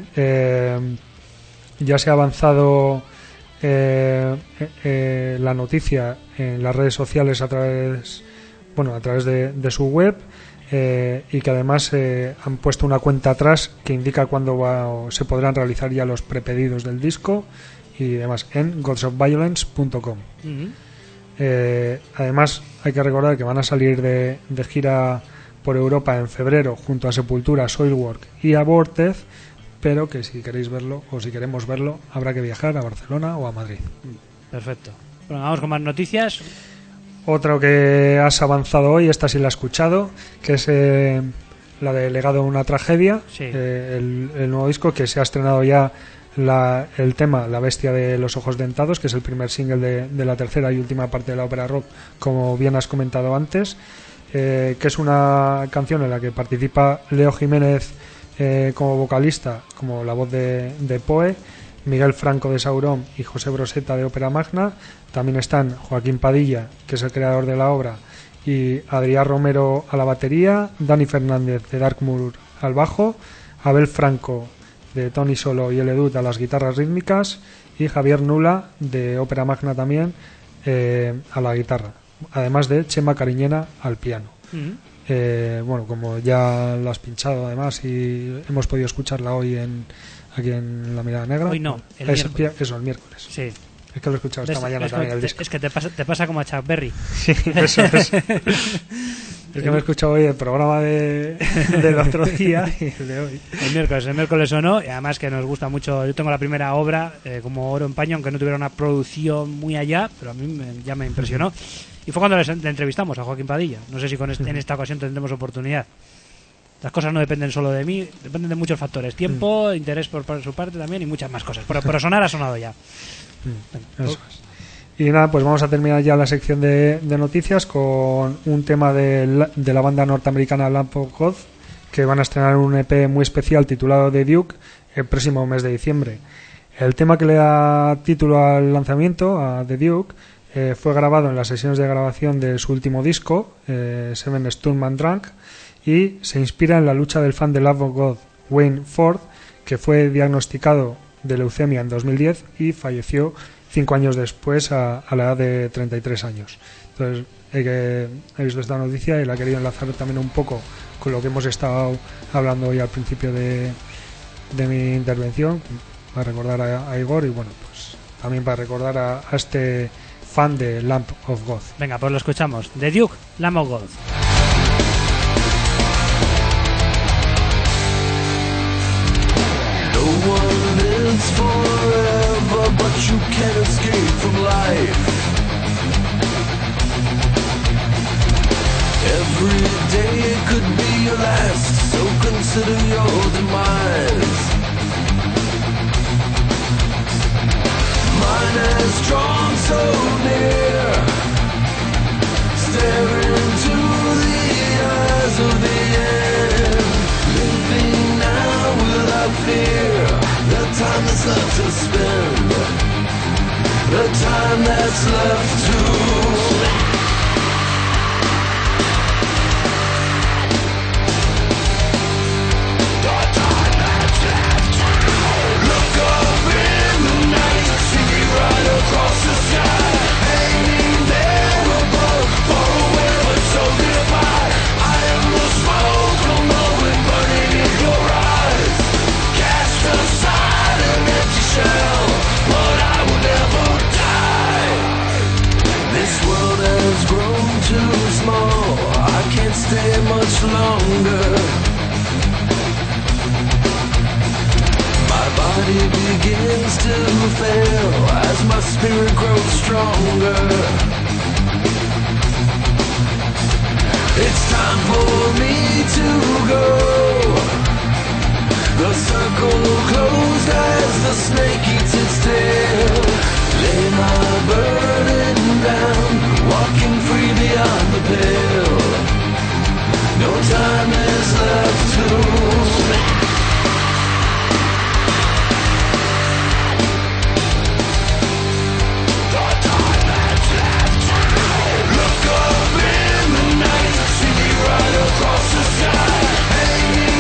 [SPEAKER 5] Ya se ha avanzado la noticia en las redes sociales a través bueno, a través de su web, y que además han puesto una cuenta atrás que indica cuándo se podrán realizar ya los prepedidos del disco y demás en godsofviolence.com. Además hay que recordar que van a salir de gira por Europa en febrero junto a Sepultura, Soilwork y Aborted, pero que si queréis verlo o si queremos verlo habrá que viajar a Barcelona o a Madrid.
[SPEAKER 1] Perfecto. Bueno, vamos con más noticias.
[SPEAKER 5] Otro que has avanzado hoy, esta sí la he escuchado, que es la de Legado de una tragedia,
[SPEAKER 1] Sí.
[SPEAKER 5] El nuevo disco que se ha estrenado ya, el tema La bestia de los ojos dentados, que es el primer single de la tercera y última parte de la ópera rock, como bien has comentado antes, que es una canción en la que participa Leo Jiménez como vocalista, como la voz de Poe, Miguel Franco de Sauron y José Broseta de Ópera Magna. También están Joaquín Padilla, que es el creador de la obra, y Adrián Romero a la batería, Dani Fernández de Darkmoor al bajo, Abel Franco de Tony Solo y El Edut a las guitarras rítmicas y Javier Nula de Ópera Magna también a la guitarra, además de Chema Cariñena al piano. Bueno, como ya la has pinchado además y hemos podido escucharla hoy aquí en La Mirada Negra.
[SPEAKER 1] Hoy no, el
[SPEAKER 5] miércoles.
[SPEAKER 1] Sí.
[SPEAKER 5] Es que lo he escuchado esta mañana también el disco.
[SPEAKER 1] Es que te pasa como a Chuck Berry.
[SPEAKER 5] Sí, eso es. Es que me he escuchado hoy el programa del otro día y el de hoy.
[SPEAKER 1] El miércoles sonó, y además que nos gusta mucho. Yo tengo la primera obra como Oro en Paño, aunque no tuviera una producción muy allá, pero a mí ya me impresionó. Y fue cuando le entrevistamos a Joaquín Padilla. No sé si en esta ocasión tendremos oportunidad. Las cosas no dependen solo de mí, dependen de muchos factores. Tiempo, interés por su parte también y muchas más cosas. Pero sonar ha sonado ya.
[SPEAKER 5] Eso es. Y nada, pues vamos a terminar ya la sección de noticias con un tema de la banda norteamericana Lamp of God, que van a estrenar un EP muy especial titulado The Duke el próximo mes de diciembre. El tema que le da título al lanzamiento, a The Duke, fue grabado en las sesiones de grabación de su último disco, Seven Sturm and Drunk, y se inspira en la lucha del fan de Lamp of God, Wayne Ford, que fue diagnosticado de leucemia en 2010 y falleció 5 años después a la edad de 33 años. Entonces he visto esta noticia y la he querido enlazar también un poco con lo que hemos estado hablando hoy al principio de mi intervención, para recordar a Igor y bueno, pues también para recordar a este fan de Lamp of God.
[SPEAKER 1] Venga, pues lo escuchamos. The Duke, Lamp of God.
[SPEAKER 3] No one lives forever, but you can't escape from life. Every day could be your last, so consider your demise. Mine has drawn so near, staring into the eyes of the end, living now without fear. The time that's left to spend, the time that's left to across the sky, hanging there above, far away but so nearby. I am the smoke, I'll know it burning in your eyes. Cast aside an empty shell, but I will never die. This world has grown too small, I can't stay much longer. My body begins to fail as my spirit grows stronger. It's time for me to go. The circle closed as the snake eats its tail. Lay my burden down, walking free beyond the pale. No time is left to across the sky, hanging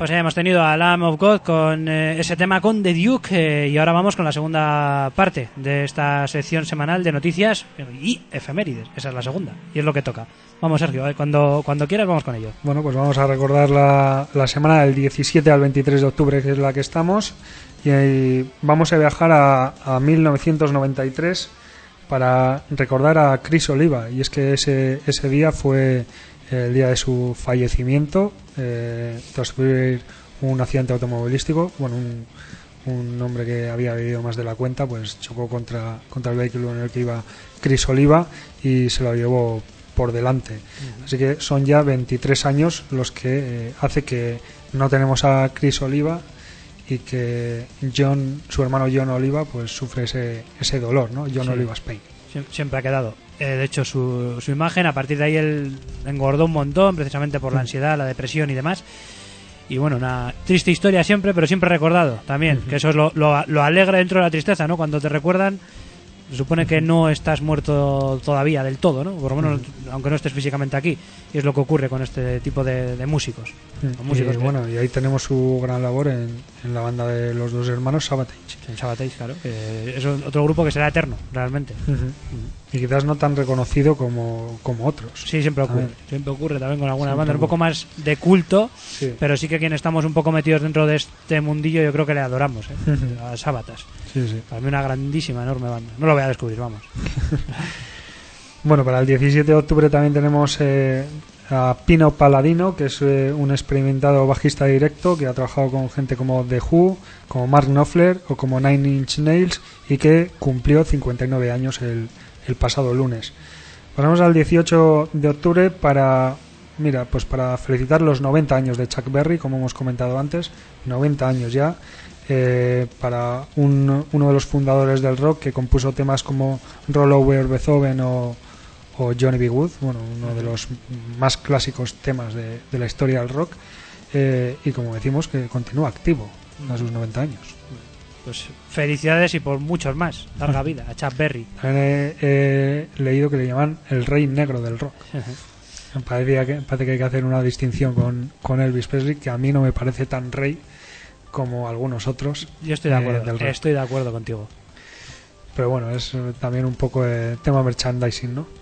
[SPEAKER 1] Pues ya hemos tenido a Lamb of God con ese tema con The Duke y ahora vamos con la segunda parte de esta sección semanal de noticias y efemérides. Esa es la segunda y es lo que toca. Vamos, Sergio, cuando quieras vamos con ello.
[SPEAKER 5] Bueno, pues vamos a recordar la semana del 17 al 23 de octubre, que es la que estamos, y vamos a viajar a 1993 para recordar a Chris Oliva, y es que ese día fue el día de su fallecimiento tras sufrir un accidente automovilístico. Bueno, un hombre que había bebido más de la cuenta pues chocó contra el vehículo en el que iba Chris Oliva y se lo llevó por delante. Así que son ya 23 años los que hace que no tenemos a Chris Oliva y que su hermano John Oliva pues sufre ese dolor, ¿no? John Oliva's Pain.
[SPEAKER 1] Siempre ha quedado. De hecho, su imagen, a partir de ahí él engordó un montón, precisamente por la ansiedad, la depresión y demás. Y bueno, una triste historia siempre, pero siempre recordado también, que eso es lo alegre dentro de la tristeza, ¿no? Cuando te recuerdan, se supone que no estás muerto todavía del todo, ¿no? Por lo menos, aunque no estés físicamente aquí. Y es lo que ocurre con este tipo de músicos.
[SPEAKER 5] Y bueno, y ahí tenemos su gran labor en la banda de los dos hermanos Savatage.
[SPEAKER 1] En Savatage, claro. Es otro grupo que será eterno, realmente.
[SPEAKER 5] Y quizás no tan reconocido como otros.
[SPEAKER 1] Sí, siempre ocurre. Siempre ocurre también con algunas bandas un poco más de culto, sí. Pero sí que quienes estamos un poco metidos dentro de este mundillo, yo creo que le adoramos, a Savatage. Sí. Para mí una grandísima, enorme banda. No lo voy a descubrir, vamos.
[SPEAKER 5] Bueno, para el 17 de octubre también tenemos a Pino Palladino, que es un experimentado bajista directo que ha trabajado con gente como The Who, como Mark Knopfler o como Nine Inch Nails, y que cumplió 59 años el pasado lunes. Pasamos al 18 de octubre para felicitar los 90 años de Chuck Berry, como hemos comentado antes, 90 años ya, para uno de los fundadores del rock, que compuso temas como Roll Over Beethoven o Johnny B. Good, bueno, uno de los más clásicos temas de la historia del rock, y como decimos, que continúa activo a sus 90 años.
[SPEAKER 1] Pues felicidades y por muchos más. Larga vida a Chuck Berry.
[SPEAKER 5] También he leído que le llaman el rey negro del rock. Parece que hay que hacer una distinción con Elvis Presley, que a mí no me parece tan rey como algunos otros.
[SPEAKER 1] Yo estoy de acuerdo. Estoy de acuerdo contigo.
[SPEAKER 5] Pero bueno, es también un poco tema merchandising, ¿no?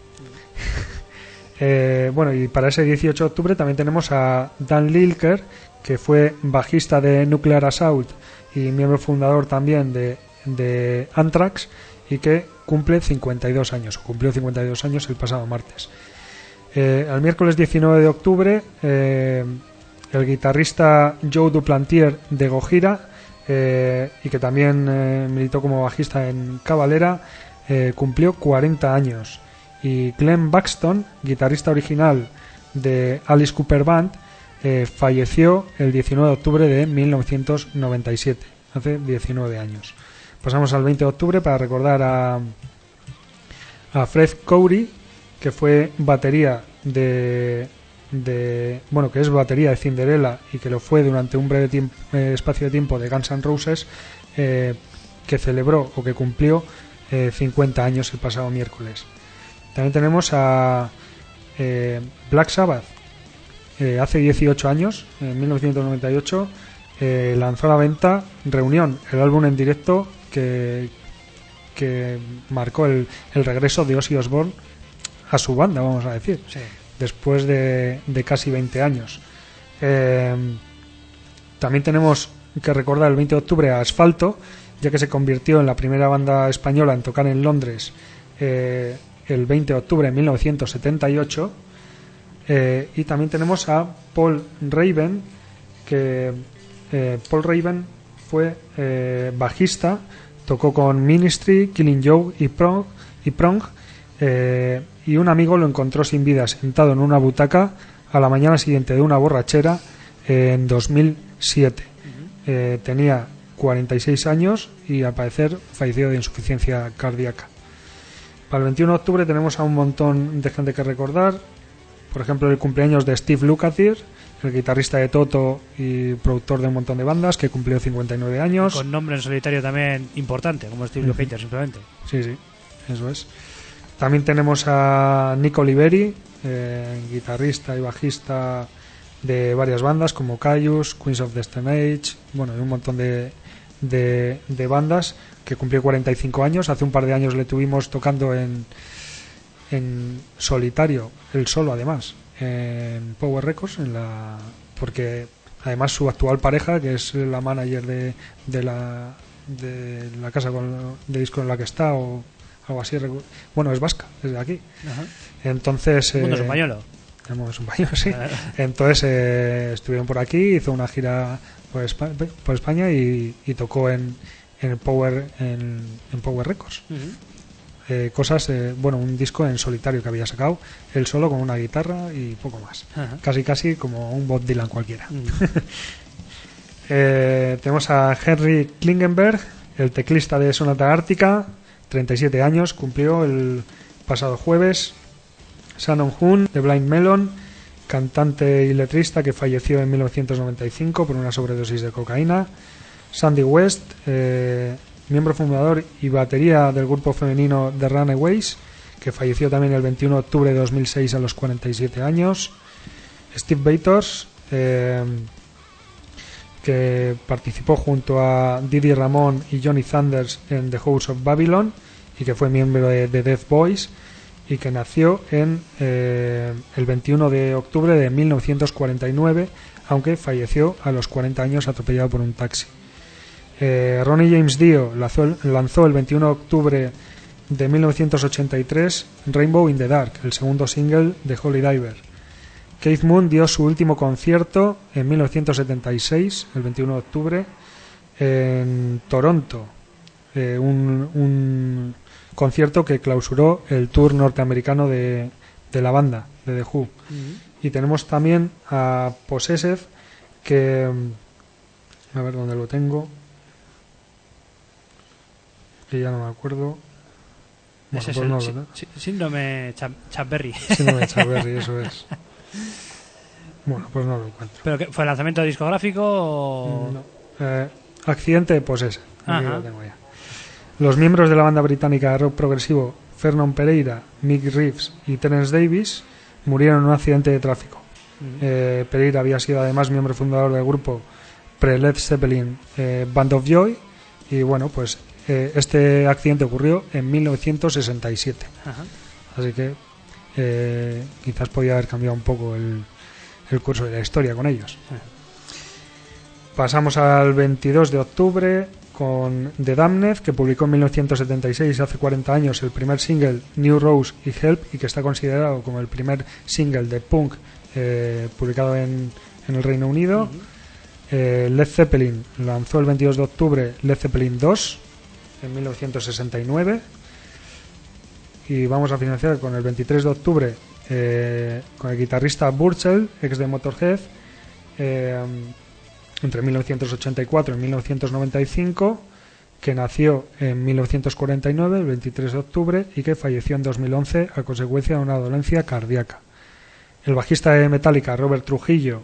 [SPEAKER 5] Bueno, y para ese 18 de octubre también tenemos a Dan Lilker, que fue bajista de Nuclear Assault y miembro fundador también de Anthrax, y que cumplió 52 años el pasado martes. El miércoles 19 de octubre el guitarrista Joe Duplantier de Gojira, y que también militó como bajista en Cavalera, cumplió 40 años. Y Glenn Buxton, guitarrista original de Alice Cooper Band, falleció el 19 de octubre de 1997, hace 19 años. Pasamos al 20 de octubre para recordar a Fred Coury, que fue batería que es batería de Cinderella y que lo fue durante un breve espacio de tiempo de Guns N' Roses, que celebró o que cumplió 50 años el pasado miércoles. También tenemos a Black Sabbath. Hace 18 años, en 1998, lanzó a la venta Reunión, el álbum en directo que marcó el regreso de Ozzy Osbourne a su banda, vamos a decir, sí, después de casi 20 años. También tenemos que recordar el 20 de octubre a Asfalto, ya que se convirtió en la primera banda española en tocar en Londres el 20 de octubre de 1978. Y también tenemos a Paul Raven, que Paul Raven fue bajista, tocó con Ministry, Killing Joke y Prong, y un amigo lo encontró sin vida sentado en una butaca a la mañana siguiente de una borrachera en 2007. Tenía 46 años y al parecer falleció de insuficiencia cardíaca. Para el 21 de octubre tenemos a un montón de gente que recordar. Por ejemplo, el cumpleaños de Steve Lukather, el guitarrista de Toto y productor de un montón de bandas, que cumplió 59 años.
[SPEAKER 1] Con nombre en solitario también importante, como Steve Lukather, simplemente.
[SPEAKER 5] Sí, eso es. También tenemos a Nick Oliveri, guitarrista y bajista de varias bandas como Caius, Queens of the Stone Age, bueno, y un montón de bandas, que cumplió 45 años. Hace un par de años le tuvimos tocando en solitario, el solo además, en Power Records, porque además su actual pareja, que es la manager de la casa de disco en la que está, o algo así, bueno, es vasca, es de aquí.
[SPEAKER 1] Ajá.
[SPEAKER 5] Entonces
[SPEAKER 1] Mundo español.
[SPEAKER 5] es un pañuelo, sí. Entonces estuvieron por aquí, hizo una gira por España y tocó en Power Records. Cosas, bueno, un disco en solitario que había sacado él solo con una guitarra y poco más.
[SPEAKER 1] Ajá.
[SPEAKER 5] Casi como un Bob Dylan cualquiera. Tenemos a Henry Klingenberg, el teclista de Sonata Ártica, 37 años, cumplió el pasado jueves. Shannon Hoon, de Blind Melon, cantante y letrista que falleció en 1995 por una sobredosis de cocaína. Sandy West, miembro fundador y batería del grupo femenino The Runaways, que falleció también el 21 de octubre de 2006 a los 47 años. Steve Bators, que participó junto a Didi Ramón y Johnny Thunders en The House of Babylon y que fue miembro de Death Boys, y que nació el 21 de octubre de 1949, aunque falleció a los 40 años atropellado por un taxi. Ronnie James Dio lanzó el 21 de octubre de 1983 Rainbow in the Dark, el segundo single de Holy Diver. Keith Moon dio su último concierto en 1976, el 21 de octubre, en Toronto, un concierto que clausuró el tour norteamericano de la banda, de The Who. Y tenemos también a Possessive, que... a ver dónde lo tengo, que ya no me acuerdo. Bueno,
[SPEAKER 1] Ese es
[SPEAKER 5] pues
[SPEAKER 1] el
[SPEAKER 5] no lo-
[SPEAKER 1] síndrome Chapberry.
[SPEAKER 5] Síndrome de Chapberry, eso es. Bueno, pues no lo encuentro.
[SPEAKER 1] ¿Pero qué, fue lanzamiento discográfico o...?
[SPEAKER 5] No. Accidente de Possessive. Aquí
[SPEAKER 1] Ajá.
[SPEAKER 5] lo tengo ya. Los miembros de la banda británica de rock progresivo Vernon Pereira, Mick Reeves y Terence Davis murieron en un accidente de tráfico. Pereira había sido además miembro fundador del grupo pre-Led Zeppelin Band of Joy, y bueno, pues este accidente ocurrió en 1967.
[SPEAKER 1] Ajá.
[SPEAKER 5] Así que quizás podía haber cambiado un poco el curso de la historia con ellos. Pasamos al 22 de octubre con The Damned, que publicó en 1976, hace 40 años, el primer single New Rose y Help, y que está considerado como el primer single de punk publicado en el Reino Unido. Led Zeppelin lanzó el 22 de octubre Led Zeppelin 2 en 1969, y vamos a finalizar con el 23 de octubre con el guitarrista Burchell, ex de Motorhead, entre 1984 y 1995, que nació en 1949, el 23 de octubre, y que falleció en 2011 a consecuencia de una dolencia cardíaca. El bajista de Metallica, Robert Trujillo,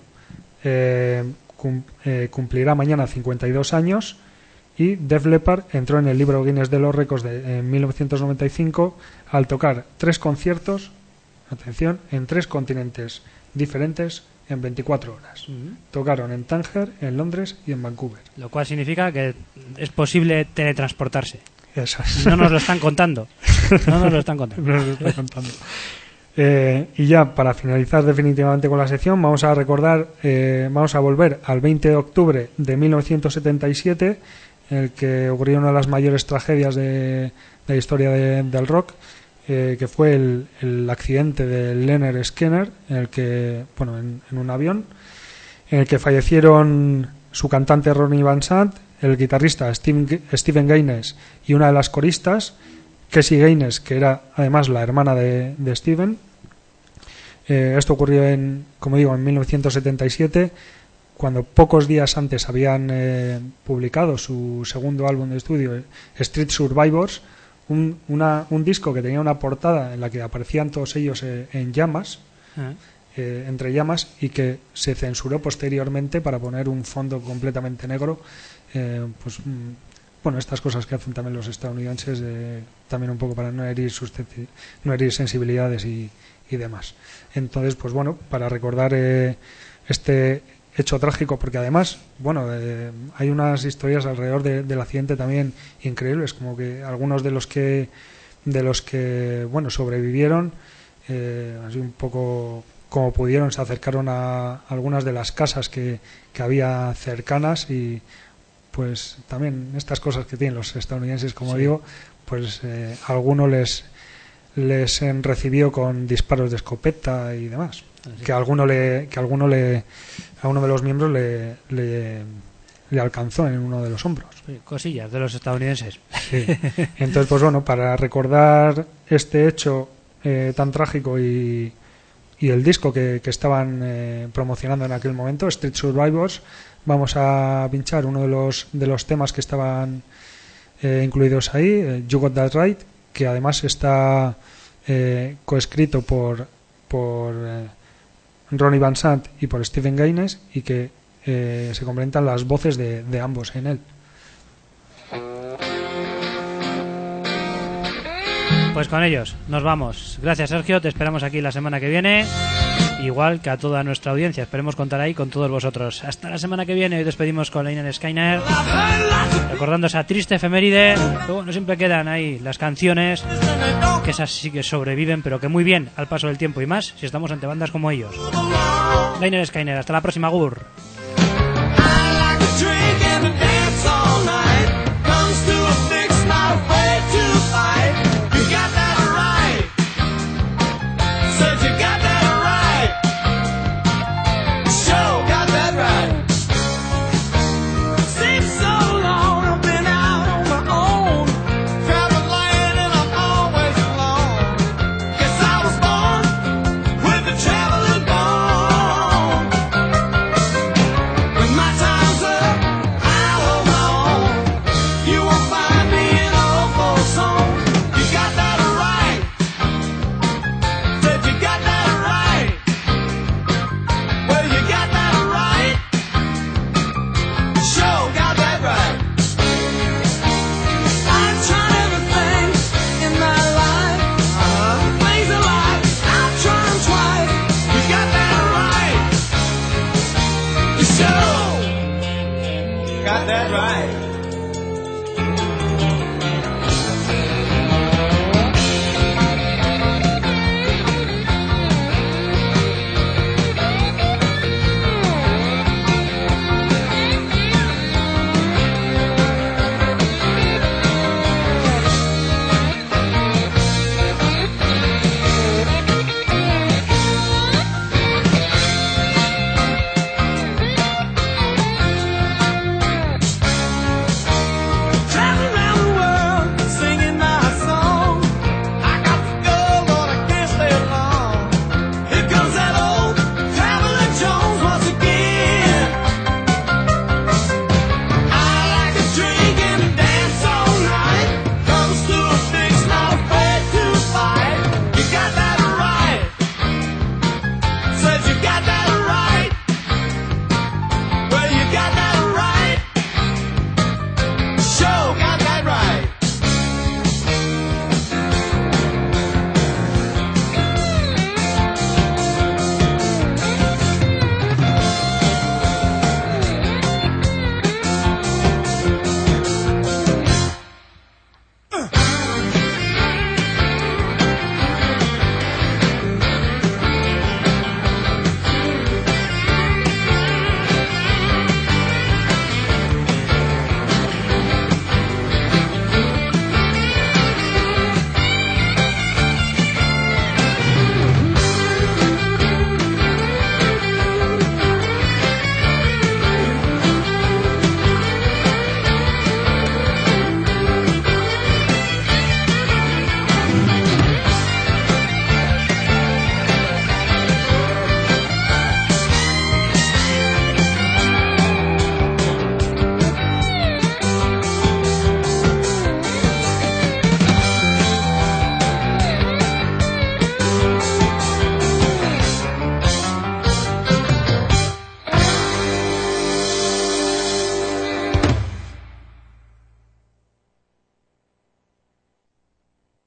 [SPEAKER 5] cumplirá mañana 52 años, y Def Leppard entró en el libro Guinness de los récords en 1995 al tocar 3 conciertos, atención, en 3 continentes diferentes en 24 horas. Tocaron en Tánger, en Londres y en Vancouver.
[SPEAKER 1] Lo cual significa que es posible teletransportarse.
[SPEAKER 5] Eso es.
[SPEAKER 1] No nos lo están contando. No nos lo están contando.
[SPEAKER 5] No lo estoy contando. Y ya para finalizar definitivamente con la sección, vamos a recordar, vamos a volver al 20 de octubre de 1977, en el que ocurrió una de las mayores tragedias de la historia del rock, que fue el accidente de Leonard Skinner, en el que, bueno, en un avión, en el que fallecieron su cantante Ronnie Van Sant, el guitarrista Steven Gaines y una de las coristas, Cassie Gaines, que era además la hermana de Steven. Esto ocurrió como digo, en 1977, cuando pocos días antes habían publicado su segundo álbum de estudio, Street Survivors, un disco que tenía una portada en la que aparecían todos ellos en llamas, entre llamas, y que se censuró posteriormente para poner un fondo completamente negro. Pues bueno, estas cosas que hacen también los estadounidenses, también un poco para no herir sensibilidades y demás. Entonces, pues bueno, para recordar este hecho trágico, porque además, bueno, hay unas historias alrededor del accidente también increíbles, como que algunos de los que bueno, sobrevivieron, así un poco como pudieron, se acercaron a algunas de las casas que había cercanas, y pues también estas cosas que tienen los estadounidenses, como digo, pues alguno les recibió con disparos de escopeta y demás, que a uno de los miembros le alcanzó en uno de los hombros.
[SPEAKER 1] Sí, cosillas de los estadounidenses.
[SPEAKER 5] Sí. Entonces, pues bueno, para recordar este hecho tan trágico y el disco que estaban promocionando en aquel momento, Street Survivors, vamos a pinchar uno de los temas que estaban incluidos ahí, You Got That Right, que además está coescrito por Ronnie Van Sant y por Stephen Gaines, y que se complementan las voces de ambos en él.
[SPEAKER 1] Pues con ellos nos vamos. Gracias, Sergio, te esperamos aquí la semana que viene, igual que a toda nuestra audiencia. Esperemos contar ahí con todos vosotros. Hasta la semana que viene. Hoy despedimos con Liner Skyner, recordando esa triste efeméride. Pero bueno, siempre quedan ahí las canciones, que esas sí que sobreviven, pero que muy bien al paso del tiempo, y más si estamos ante bandas como ellos. Liner Skyner, hasta la próxima, Gur.
[SPEAKER 3] Got that right.